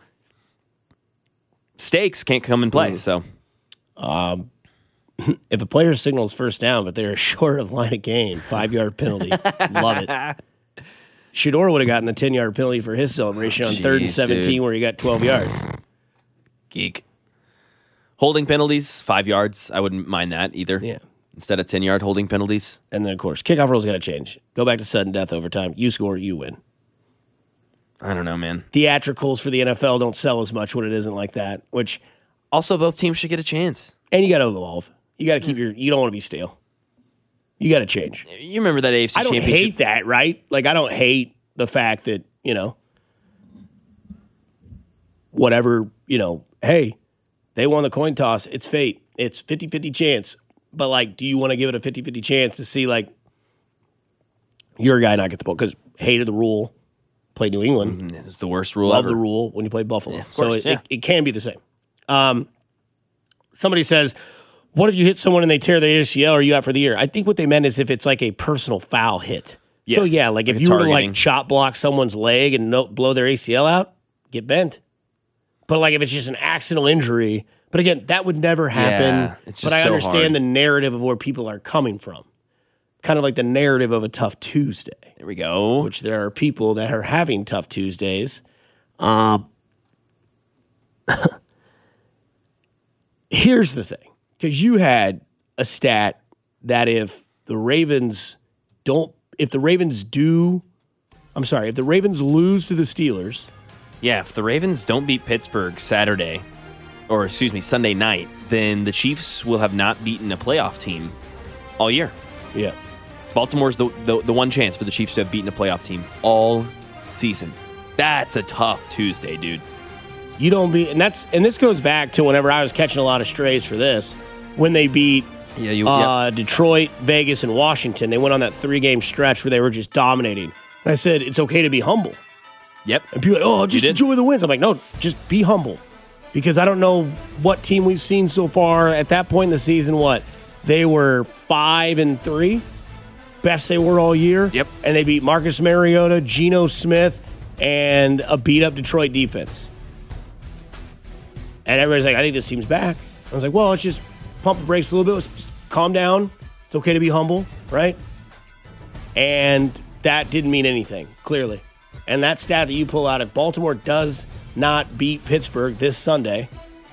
[SPEAKER 17] stakes, can't come and play. So,
[SPEAKER 9] if a player signals first down, but they're short of line of gain, 5-yard penalty. Love it. Shedeur would have gotten a 10-yard penalty for his celebration on 3rd and 17 where he got 12 yards.
[SPEAKER 17] Geek. Holding penalties, 5 yards. I wouldn't mind that either.
[SPEAKER 9] Yeah.
[SPEAKER 17] Instead of 10-yard holding penalties.
[SPEAKER 9] And then, of course, kickoff rules got to change. Go back to sudden death overtime. You score, you win.
[SPEAKER 17] I don't know, man.
[SPEAKER 9] Theatricals for the NFL don't sell as much when it isn't like that, which...
[SPEAKER 17] Also, both teams should get a chance.
[SPEAKER 9] And you got to evolve. You got to keep you don't want to be stale. You got to change.
[SPEAKER 17] You remember that AFC Championship?
[SPEAKER 9] I don't hate that, right? Like, I don't hate the fact that, whatever, hey, they won the coin toss. It's fate. It's 50-50 chance. But, like, do you want to give it a 50-50 chance to see, like, your guy not get the ball? Because hated the rule. Played New England.
[SPEAKER 17] It's the worst rule
[SPEAKER 9] Love
[SPEAKER 17] ever.
[SPEAKER 9] the rule when you play Buffalo.
[SPEAKER 17] Yeah, of course,
[SPEAKER 9] so it can be the same. Somebody says, what if you hit someone and they tear their ACL? Are you out for the year? I think what they meant is if it's like a personal foul hit. Yeah. So, yeah, like if you were to like chop block someone's leg and blow their ACL out, get bent. But like if it's just an accidental injury, but again, that would never happen.
[SPEAKER 17] Yeah, it's just
[SPEAKER 9] but I
[SPEAKER 17] so
[SPEAKER 9] understand
[SPEAKER 17] hard.
[SPEAKER 9] the narrative of where people are coming from. Kind of like the narrative of a tough Tuesday.
[SPEAKER 17] There we go.
[SPEAKER 9] Which there are people that are having tough Tuesdays. Here's the thing. Because you had a stat that if the Ravens do I'm sorry, if the Ravens lose to the Steelers.
[SPEAKER 17] Yeah, if the Ravens don't beat Pittsburgh Sunday night, then the Chiefs will have not beaten a playoff team all year.
[SPEAKER 9] Yeah.
[SPEAKER 17] Baltimore's the one chance for the Chiefs to have beaten a playoff team all season. That's a tough Tuesday, dude.
[SPEAKER 9] You don't beat, and this goes back to whenever I was catching a lot of strays for this, when they beat Detroit, Vegas, and Washington. They went on that 3-game stretch where they were just dominating. And I said, it's okay to be humble.
[SPEAKER 17] Yep.
[SPEAKER 9] And people are like, oh, just enjoy the wins. I'm like, no, just be humble. Because I don't know what team we've seen so far. At that point in the season, they were 5-3. Best they were all year.
[SPEAKER 17] Yep.
[SPEAKER 9] And they beat Marcus Mariota, Geno Smith, and a beat-up Detroit defense. And everybody's like, I think this team's back. I was like, well, let's just pump the brakes a little bit. Let's just calm down. It's okay to be humble, right? And that didn't mean anything, clearly. And that stat that you pull out, if Baltimore does not beat Pittsburgh this Sunday,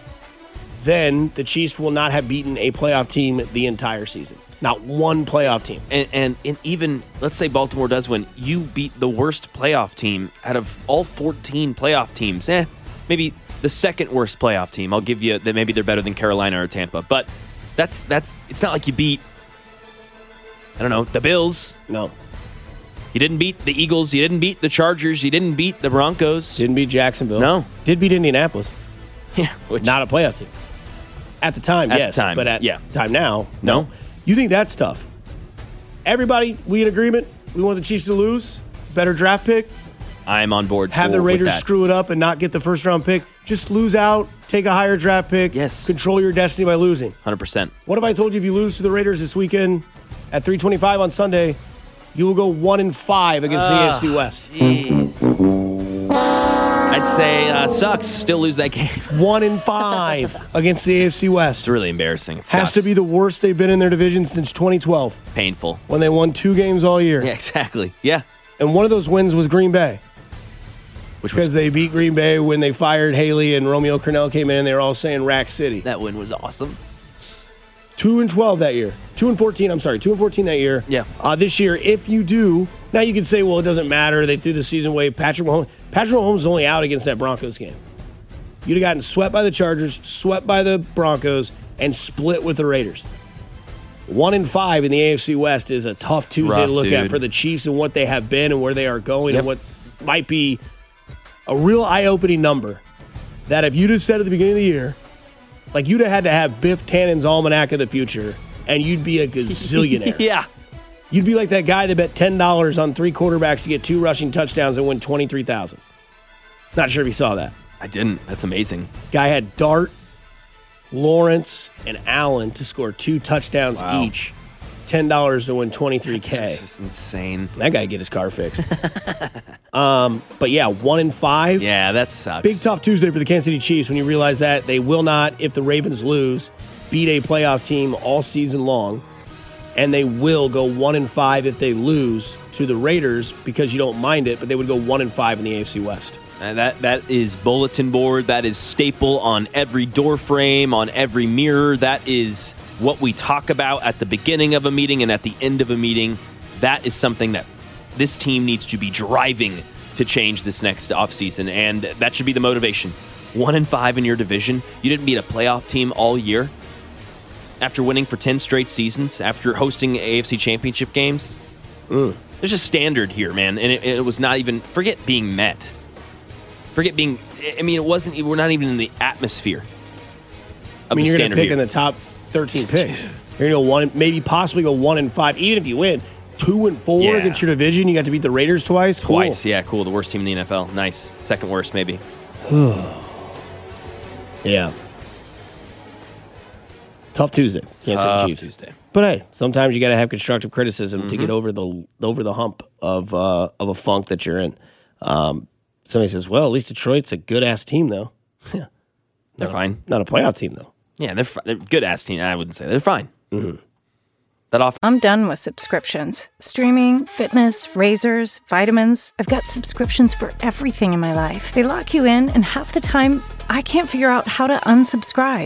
[SPEAKER 9] then the Chiefs will not have beaten a playoff team the entire season. Not one playoff team.
[SPEAKER 17] And even, let's say Baltimore does win, you beat the worst playoff team out of all 14 playoff teams. Maybe the second worst playoff team. I'll give you that maybe they're better than Carolina or Tampa. But it's not like you beat, I don't know, the Bills.
[SPEAKER 9] No.
[SPEAKER 17] You didn't beat the Eagles. You didn't beat the Chargers. You didn't beat the Broncos.
[SPEAKER 9] Didn't beat Jacksonville.
[SPEAKER 17] No.
[SPEAKER 9] Did beat Indianapolis.
[SPEAKER 17] Yeah.
[SPEAKER 9] Not a playoff team. At the time, yes.
[SPEAKER 17] The time,
[SPEAKER 9] but at time now,
[SPEAKER 17] no.
[SPEAKER 9] You think that's tough? Everybody, we in agreement? We want the Chiefs to lose? Better draft pick?
[SPEAKER 17] I'm on board.
[SPEAKER 9] Have the Raiders screw it up and not get the first-round pick? Just lose out, take a higher draft pick.
[SPEAKER 17] Yes.
[SPEAKER 9] Control your destiny by losing.
[SPEAKER 17] 100%.
[SPEAKER 9] What if I told you if you lose to the Raiders this weekend at 3:25 on Sunday, you will go 1-5 against the AFC West?
[SPEAKER 17] Jeez. I'd say sucks. Still lose that game.
[SPEAKER 9] 1-5 against the AFC West.
[SPEAKER 17] It's really embarrassing. It
[SPEAKER 9] has to be the worst they've been in their division since 2012.
[SPEAKER 17] Painful.
[SPEAKER 9] When they won 2 games all year.
[SPEAKER 17] Yeah, exactly. Yeah.
[SPEAKER 9] And one of those wins was Green Bay. Because they beat Green Bay when they fired Haley and Romeo Crennel came in and they were all saying Rack City.
[SPEAKER 17] That win was awesome.
[SPEAKER 9] 2-12 that year. 2-14, I'm sorry. 2-14 that year.
[SPEAKER 17] Yeah.
[SPEAKER 9] This year, if you do, now you could say, well, it doesn't matter. They threw the season away. Patrick Mahomes was only out against that Broncos game. You'd have gotten swept by the Chargers, swept by the Broncos, and split with the Raiders. 1-5 in the AFC West is a tough Tuesday to look at for the Chiefs and what they have been and where they are going and what might be a real eye-opening number that if you'd have said at the beginning of the year, like you'd have had to have Biff Tannen's Almanac of the Future, and you'd be a gazillionaire.
[SPEAKER 17] Yeah.
[SPEAKER 9] You'd be like that guy that bet $10 on 3 quarterbacks to get 2 rushing touchdowns and win $23,000. Not sure if you saw that.
[SPEAKER 17] I didn't. That's amazing.
[SPEAKER 9] Guy had Dart, Lawrence, and Allen to score 2 touchdowns each. $10 to win $23K.
[SPEAKER 17] That's just insane.
[SPEAKER 9] That guy get his car fixed. But yeah, 1-5.
[SPEAKER 17] Yeah, that sucks.
[SPEAKER 9] Big tough Tuesday for the Kansas City Chiefs when you realize that they will not, if the Ravens lose, beat a playoff team all season long. And they will go 1-5 if they lose to the Raiders because you don't mind it, but they would go 1-5 in the AFC West.
[SPEAKER 17] And that is bulletin board. That is staple on every door frame, on every mirror. That is what we talk about at the beginning of a meeting and at the end of a meeting. That is something that this team needs to be driving to change this next offseason, and that should be the motivation. 1-5 in your division. You didn't beat a playoff team all year after winning for 10 straight seasons, after hosting AFC championship games. There's a standard here, man, and it was not even, forget being met. Forget being, I mean, we're not even in the atmosphere of
[SPEAKER 9] you're going to pick
[SPEAKER 17] here.
[SPEAKER 9] in the top 13 picks. You're going to go maybe possibly go 1-5, even if you win 2-4 against your division. You got to beat the Raiders twice. Cool.
[SPEAKER 17] Yeah, cool. The worst team in the NFL. Nice. Second worst, maybe.
[SPEAKER 9] Yeah. Tough Tuesday. Can't say Chiefs.
[SPEAKER 17] Tuesday.
[SPEAKER 9] But hey, sometimes you got to have constructive criticism to get over the hump of a funk that you're in. Somebody says, "Well, at least Detroit's a good ass team, though." Yeah,
[SPEAKER 17] they're fine.
[SPEAKER 9] Not a playoff team, though.
[SPEAKER 17] Yeah, they're good ass team. I wouldn't say they're fine.
[SPEAKER 9] Mm-hmm.
[SPEAKER 11] I'm done with subscriptions. Streaming, fitness, razors, vitamins. I've got subscriptions for everything in my life. They lock you in, and half the time, I can't figure out how to unsubscribe.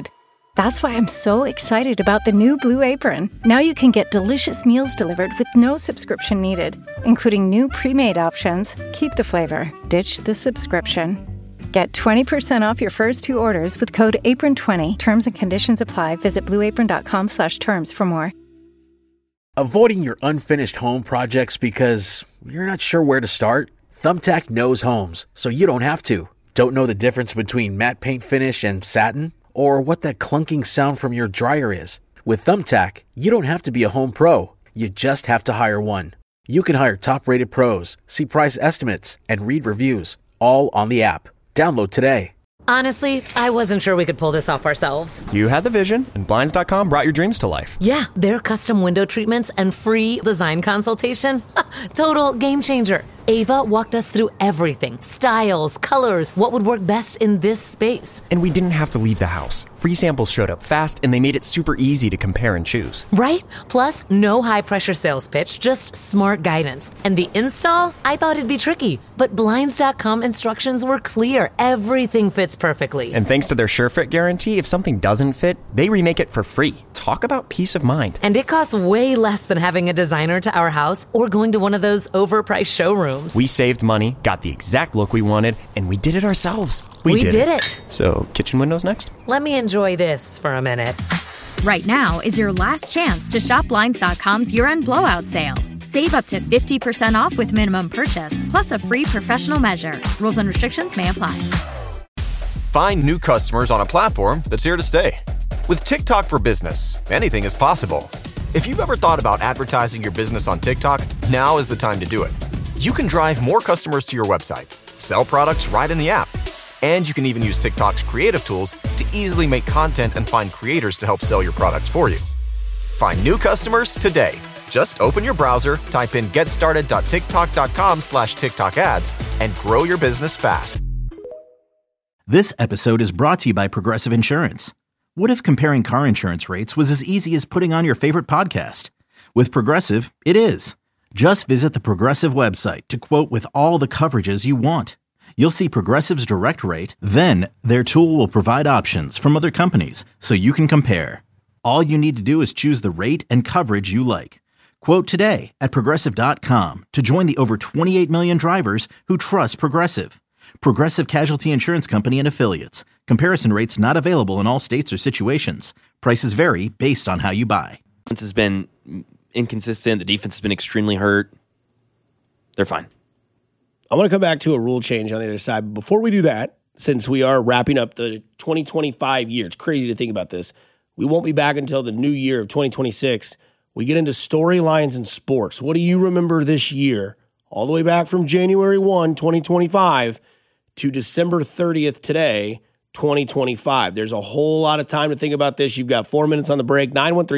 [SPEAKER 11] That's why I'm so excited about the new Blue Apron. Now you can get delicious meals delivered with no subscription needed, including new pre-made options. Keep the flavor, ditch the subscription. Get 20% off your first 2 orders with code APRON20. Terms and conditions apply. Visit blueapron.com/terms for more.
[SPEAKER 12] Avoiding your unfinished home projects because you're not sure where to start? Thumbtack knows homes, so you don't have to. Don't know the difference between matte paint finish and satin? Or what that clunking sound from your dryer is? With Thumbtack, you don't have to be a home pro. You just have to hire one. You can hire top-rated pros, see price estimates, and read reviews, all on the app. Download today.
[SPEAKER 21] Honestly, I wasn't sure we could pull this off ourselves.
[SPEAKER 22] You had the vision, and Blinds.com brought your dreams to life.
[SPEAKER 21] Yeah, their custom window treatments and free design consultation. Total game changer. Ava walked us through everything. Styles, colors, what would work best in this space.
[SPEAKER 22] And we didn't have to leave the house. Free samples showed up fast, and they made it super easy to compare and choose.
[SPEAKER 21] Right? Plus, no high-pressure sales pitch, just smart guidance. And the install? I thought it'd be tricky, but Blinds.com instructions were clear. Everything fits perfectly.
[SPEAKER 22] And thanks to their SureFit guarantee, if something doesn't fit, they remake it for free. Talk about peace of mind.
[SPEAKER 21] And it costs way less than having a designer to our house or going to one of those overpriced showrooms.
[SPEAKER 22] We saved money, got the exact look we wanted, and we did it ourselves.
[SPEAKER 21] We did it.
[SPEAKER 22] So, kitchen windows next?
[SPEAKER 21] Let me enjoy this for a minute.
[SPEAKER 3] Right now is your last chance to shop Blinds.com's year-end blowout sale. Save up to 50% off with minimum purchase, plus a free professional measure. Rules and restrictions may apply.
[SPEAKER 16] Find new customers on a platform that's here to stay. With TikTok for Business, anything is possible. If you've ever thought about advertising your business on TikTok, now is the time to do it. You can drive more customers to your website, sell products right in the app, and you can even use TikTok's creative tools to easily make content and find creators to help sell your products for you. Find new customers today. Just open your browser, type in getstarted.tiktok.com/TikTok ads, and grow your business fast.
[SPEAKER 4] This episode is brought to you by Progressive Insurance. What if comparing car insurance rates was as easy as putting on your favorite podcast? With Progressive, it is. Just visit the Progressive website to quote with all the coverages you want. You'll see Progressive's direct rate, then their tool will provide options from other companies so you can compare. All you need to do is choose the rate and coverage you like. Quote today at Progressive.com to join the over 28 million drivers who trust Progressive. Progressive Casualty Insurance Company and Affiliates. Comparison rates not available in all states or situations. Prices vary based on how you buy.
[SPEAKER 17] Defense has been inconsistent. The defense has been extremely hurt. They're fine.
[SPEAKER 9] I want to come back to a rule change on the other side. But before we do that, since we are wrapping up the 2025 year, it's crazy to think about this. We won't be back until the new year of 2026. We get into storylines in sports. What do you remember this year, all the way back from January 1, 2025 to December 30th today, 2025. There's a whole lot of time to think about this. You've got 4 minutes on the break.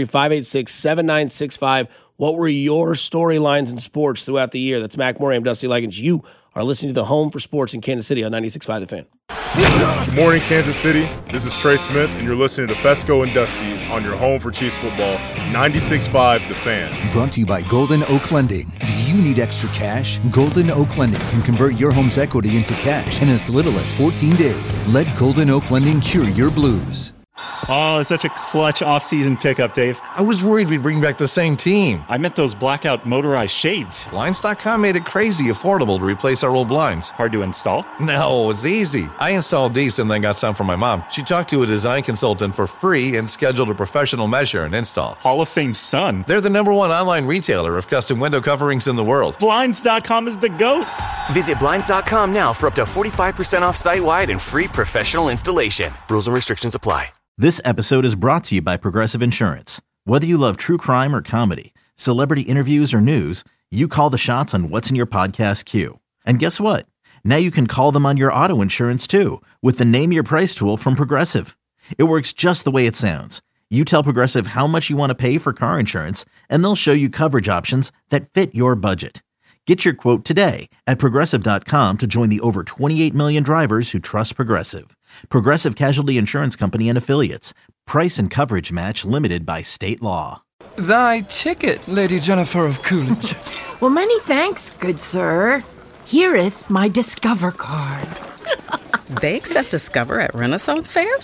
[SPEAKER 9] 913-586-7965. What were your storylines in sports throughout the year? That's Mac Murray. I'm Dusty Likens. You are listening to the Home for Sports in Kansas City on 96.5 The Fan.
[SPEAKER 23] Good morning, Kansas City. This is Trey Smith, and you're listening to Fesco and Dusty on your home for Chiefs football, 96.5 The Fan.
[SPEAKER 18] Brought to you by Golden Oak Lending. Do you need extra cash? Golden Oak Lending can convert your home's equity into cash in as little as 14 days. Let Golden Oak Lending cure your blues.
[SPEAKER 13] Oh, it's such a clutch off-season pickup, Dave.
[SPEAKER 14] I was worried we'd bring back the same team.
[SPEAKER 13] I meant those blackout motorized shades.
[SPEAKER 14] Blinds.com made it crazy affordable to replace our old blinds.
[SPEAKER 13] Hard to install?
[SPEAKER 14] No, it's easy. I installed these and then got some from my mom. She talked to a design consultant for free and scheduled a professional measure and install.
[SPEAKER 13] Hall of Fame son.
[SPEAKER 14] They're the #1 online retailer of custom window coverings in the world.
[SPEAKER 13] Blinds.com is the GOAT.
[SPEAKER 10] Visit Blinds.com now for up to 45% off site-wide and free professional installation. Rules and restrictions apply.
[SPEAKER 4] This episode is brought to you by Progressive Insurance. Whether you love true crime or comedy, celebrity interviews or news, you call the shots on what's in your podcast queue. And guess what? Now you can call them on your auto insurance too with the Name Your Price tool from Progressive. It works just the way it sounds. You tell Progressive how much you want to pay for car insurance, and they'll show you coverage options that fit your budget. Get your quote today at Progressive.com to join the over 28 million drivers who trust Progressive. Progressive Casualty Insurance Company and Affiliates. Price and coverage match limited by state law.
[SPEAKER 5] Thy ticket, Lady Jennifer of Coolidge.
[SPEAKER 6] Well, many thanks, good sir. Here'th my Discover card.
[SPEAKER 7] They accept Discover at Renaissance fairs?
[SPEAKER 6] Yeah,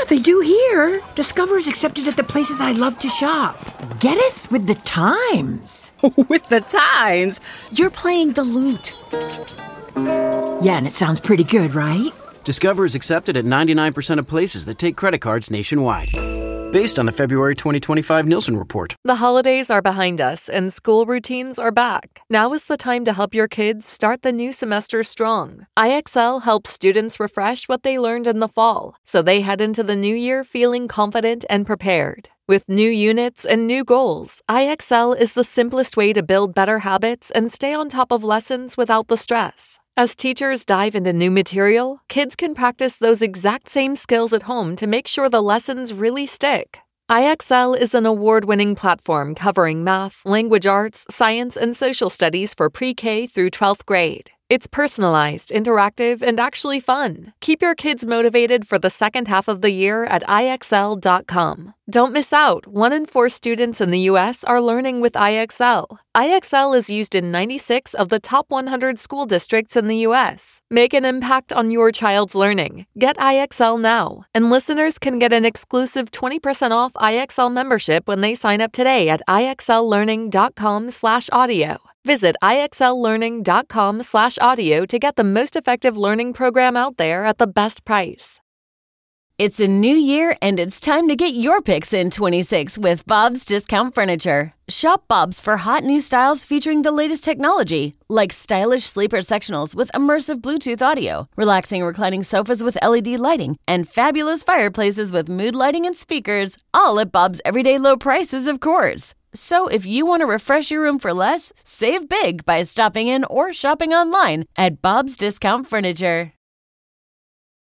[SPEAKER 6] they do here. Discover's accepted at the places I love to shop. Getteth with the times.
[SPEAKER 7] With the times? You're playing the lute.
[SPEAKER 6] Yeah, and it sounds pretty good, right?
[SPEAKER 1] Discover is accepted at 99% of places that take credit cards nationwide. Based on the February 2025 Nielsen report.
[SPEAKER 2] The holidays are behind us and school routines are back. Now is the time to help your kids start the new semester strong. IXL helps students refresh what they learned in the fall, so they head into the new year feeling confident and prepared. With new units and new goals, IXL is the simplest way to build better habits and stay on top of lessons without the stress. As teachers dive into new material, kids can practice those exact same skills at home to make sure the lessons really stick. IXL is an award-winning platform covering math, language arts, science, and social studies for pre-K through 12th grade. It's personalized, interactive, and actually fun. Keep your kids motivated for the second half of the year at IXL.com. Don't miss out. 1 in 4 students in the U.S. are learning with IXL. IXL is used in 96 of the top 100 school districts in the U.S. Make an impact on your child's learning. Get IXL now. And listeners can get an exclusive 20% off IXL membership when they sign up today at IXLlearning.com/audio. Visit IXLlearning.com/audio to get the most effective learning program out there at the best price.
[SPEAKER 8] It's a new year and it's time to get your picks in 26 with Bob's Discount Furniture. Shop Bob's for hot new styles featuring the latest technology, like stylish sleeper sectionals with immersive Bluetooth audio, relaxing reclining sofas with LED lighting, and fabulous fireplaces with mood lighting and speakers, all at Bob's everyday low prices, of course. So if you want to refresh your room for less, save big by stopping in or shopping online at Bob's Discount Furniture.